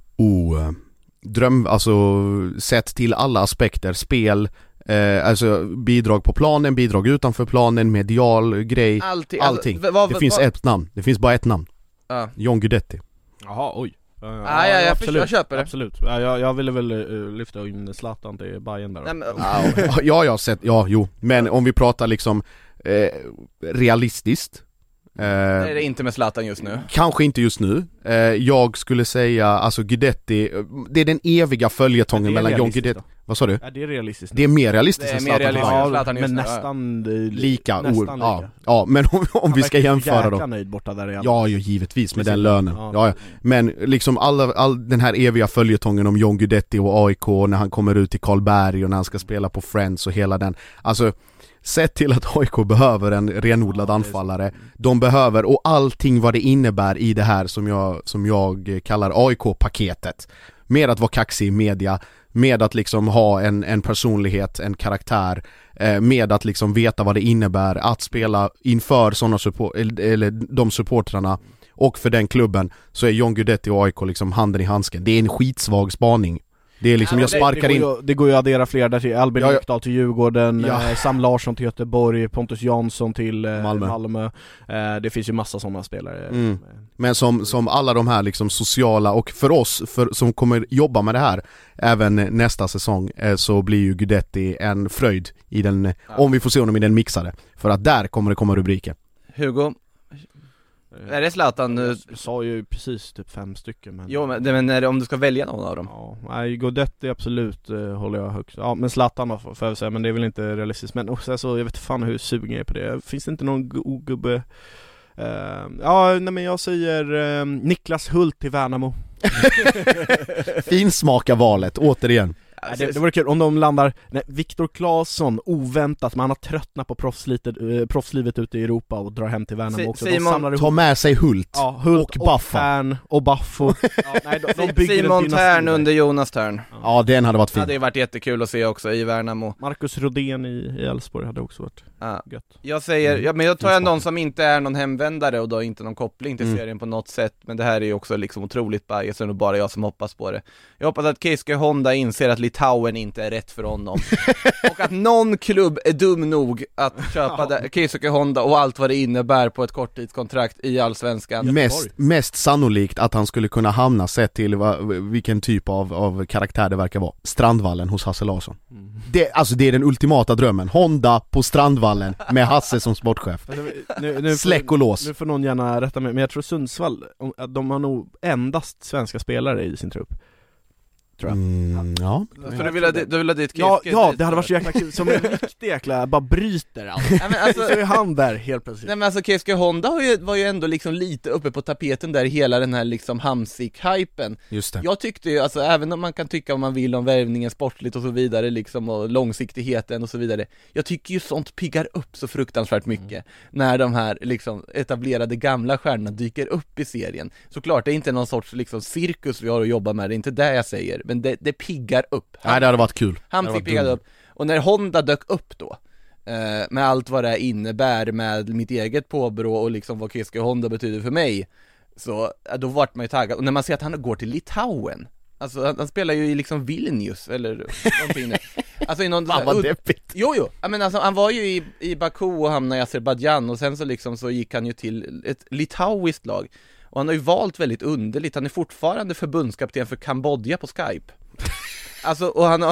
Dröm, alltså sett till alla aspekter, spel, alltså bidrag på planen, bidrag utanför planen, medial grej, allting. Det finns ett namn, det finns bara ett namn. John Guidetti. Jaha, oj. Jag köper det. Absolut. Jag ville väl lyfta in Zlatan till Bayern där. Nej, men, Ja, jag har sett, men om vi pratar liksom realistiskt, är det inte med Zlatan just nu? kanske inte just nu. Jag skulle säga, alltså Guidetti, det är den eviga följetongen mellan John Guidetti. Vad sa du? Ja, det är realistiskt. Det är mer realistiskt än Zlatan. Zlatan men nästan lika. lika. Ja, men om vi ska jämföra då. Nöjd borta där igen. Ja, givetvis med den lönen. Ja. Men liksom all den här eviga följetongen om John Guidetti och AIK när han kommer ut till Karlberg och när han ska spela på Friends och hela den. Alltså, sett till att AIK behöver en renodlad anfallare. De behöver, och allting vad det innebär i det här som jag kallar AIK-paketet. Med att vara kaxig i media, med att liksom ha en personlighet, en karaktär, med att liksom veta vad det innebär att spela inför sådana eller de supportrarna och för den klubben, så är John Guidetti och AIK liksom handen i handsken. Det är en skitsvag spaning. Det är liksom, jag sparkar in. Det går ju att addera fler där till Albin Ekdal till Djurgården, Sam Larsson till Göteborg, Pontus Jansson till Malmö. Det finns ju massa sådana spelare. Men som alla de här liksom sociala, och för oss som kommer jobba med det här även nästa säsong, så blir ju Guidetti en fröjd i den, om vi får se honom i den mixade. För att där kommer det komma rubriker. Hugo, är det Zlatan nu? Jag sa ju precis typ 5 stycken. Men... Jo, men är det, om du ska välja någon av dem? Ja, nej, Guidetti absolut håller jag högt. Ja, men Zlatan då, får jag säga, men det är väl inte realistiskt. Men också, så jag vet fan hur sugen jag är på det. Finns det inte någon gubbe? Men jag säger Niklas Hult till Värnamo. Finsmaka valet, återigen. Det vore kul om de landar. Viktor Claesson, oväntat, man har tröttnat på proffslivet ute i Europa och drar hem till Värnamo också. Simon, ta med sig Hult, Hult och Baffa. Och Baffo. De Simon Tern under Jonas Tern. Ja, den hade varit fin. Det hade varit jättekul att se också i Värnamo. Marcus Rodén i Elfsborg hade också varit gött. Jag säger, men jag tar någon som inte är någon hemvändare och då inte någon koppling till serien på något sätt. Men det här är ju också liksom otroligt bias, så det är bara jag som hoppas på det. Jag hoppas att Keisuke Honda inser att Litauen inte är rätt för honom. Och att någon klubb är dum nog att köpa Keisuke Honda och allt vad det innebär på ett korttidskontrakt i Allsvenskan. Mest sannolikt att han skulle kunna hamna, sett till vilken typ av karaktär det verkar vara, Strandvallen hos Hasse Larsson. Det är den ultimata drömmen. Honda på Strandvallen med Hasse som sportchef. Släck och lås. Nu får någon gärna rätta mig, men jag tror Sundsvall, de har nog endast svenska spelare i sin trupp. Ja. Så du vill ha ditt Ja, det hade varit så jäkla kul. Som en riktig jäkla, bara bryter allt. Så är han där helt plötsligt. Nej, men alltså Keisuke Honda var ju ändå liksom lite uppe på tapeten där, hela den här liksom Hamsik-hypen. Just det. Jag tyckte ju, alltså även om man kan tycka vad man vill om värvningen sportligt och så vidare liksom, och långsiktigheten och så vidare, jag tycker ju sånt piggar upp så fruktansvärt mycket när de här liksom etablerade gamla stjärnorna dyker upp i serien. Såklart, det är inte någon sorts liksom cirkus vi har att jobba med, det är inte det jag säger. Men det piggar upp. Nej, det hade varit kul. Han fick piggad upp. Och när Honda dök upp då, med allt vad det innebär med mitt eget påbrå och liksom vad Keisuke Honda betyder för mig, så då vart man ju taggad. Och när man ser att han går till Litauen, alltså han spelar ju i liksom Vilnius eller någonting. Alltså i någon vad deppigt. Jo, men alltså han var ju i Baku och hamnade i Azerbaijan, och sen så liksom så gick han ju till ett litauiskt lag. Och han har ju valt väldigt underligt. Han är fortfarande förbundskapten för Kambodja på Skype. Alltså, och han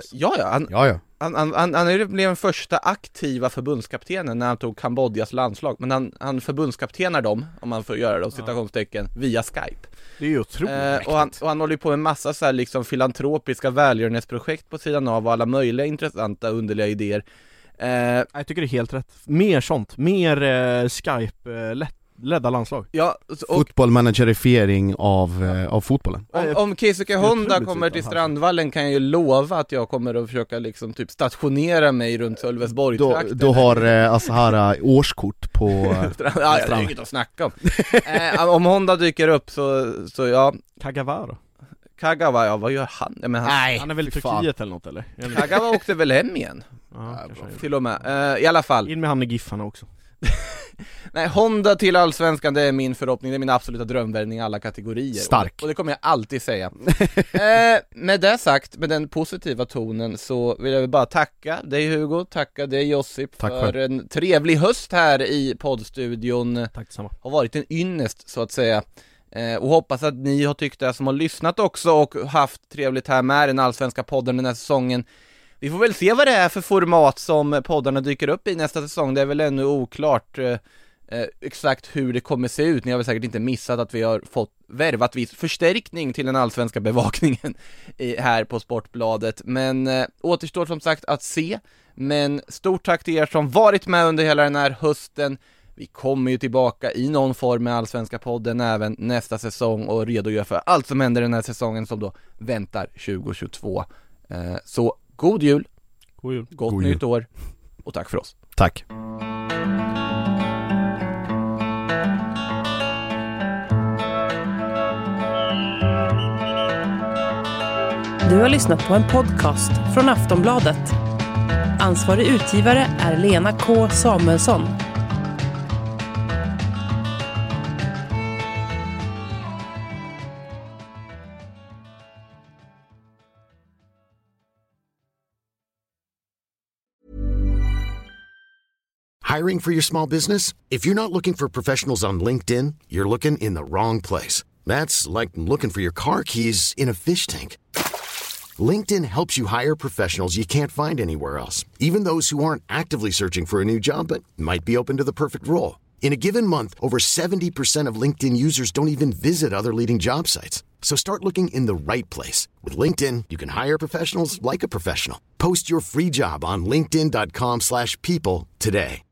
blev den första aktiva förbundskaptenen när han tog Kambodjas landslag. Men han förbundskaptenar dem, om man får göra det, citationstecken, via Skype. Det är ju otroligt. Och han håller ju på med massa så här liksom filantropiska välgörenhetsprojekt på sidan av, och alla möjliga intressanta, underliga idéer. Jag tycker det är helt rätt. Mer sånt, mer Skype ledda landslag. Ja, fotbollmanagerifiering av fotbollen. Om Keisuke Honda kommer till Strandvallen kan jag ju lova att jag kommer att försöka liksom typ stationera mig runt Sölvesborg-trakten. Då har Asahara årskort på ja, det är inget att snacka om. Om Honda dyker upp så ja. Kagawa, ja, vad gör han? Men han är väl i Turkiet eller något, eller? Kagawa åkte väl hem igen. Till och med. I alla fall. In med han i Giffarna också. Nej, Honda till Allsvenskan, det är min förhoppning, det är min absoluta drömvärvning i alla kategorier. Stark. Och det kommer jag alltid säga. Med det sagt, med den positiva tonen, så vill jag väl bara tacka dig Hugo, tacka dig Josip för en trevlig höst här i poddstudion. Tack detsamma. Har varit en ynnest så att säga. Och hoppas att ni har tyckt det som har lyssnat också och haft trevligt här med den allsvenska podden den här säsongen. Vi får väl se vad det är för format som poddarna dyker upp i nästa säsong. Det är väl ännu oklart exakt hur det kommer se ut. Ni har väl säkert inte missat att vi har fått värvat viss förstärkning till den allsvenska bevakningen här på Sportbladet. Men återstår som sagt att se. Men stort tack till er som varit med under hela den här hösten. Vi kommer ju tillbaka i någon form med allsvenska podden även nästa säsong och redogör för allt som händer den här säsongen som då väntar 2022. Så god jul, gott God nytt jul. år och tack för oss. Tack. Du har lyssnat på en podcast från Aftonbladet. Ansvarig utgivare är Lena K. Samuelsson. Hiring for your small business? If you're not looking for professionals on LinkedIn, you're looking in the wrong place. That's like looking for your car keys in a fish tank. LinkedIn helps you hire professionals you can't find anywhere else, even those who aren't actively searching for a new job but might be open to the perfect role. In a given month, over 70% of LinkedIn users don't even visit other leading job sites. So start looking in the right place. With LinkedIn, you can hire professionals like a professional. Post your free job on linkedin.com/people today.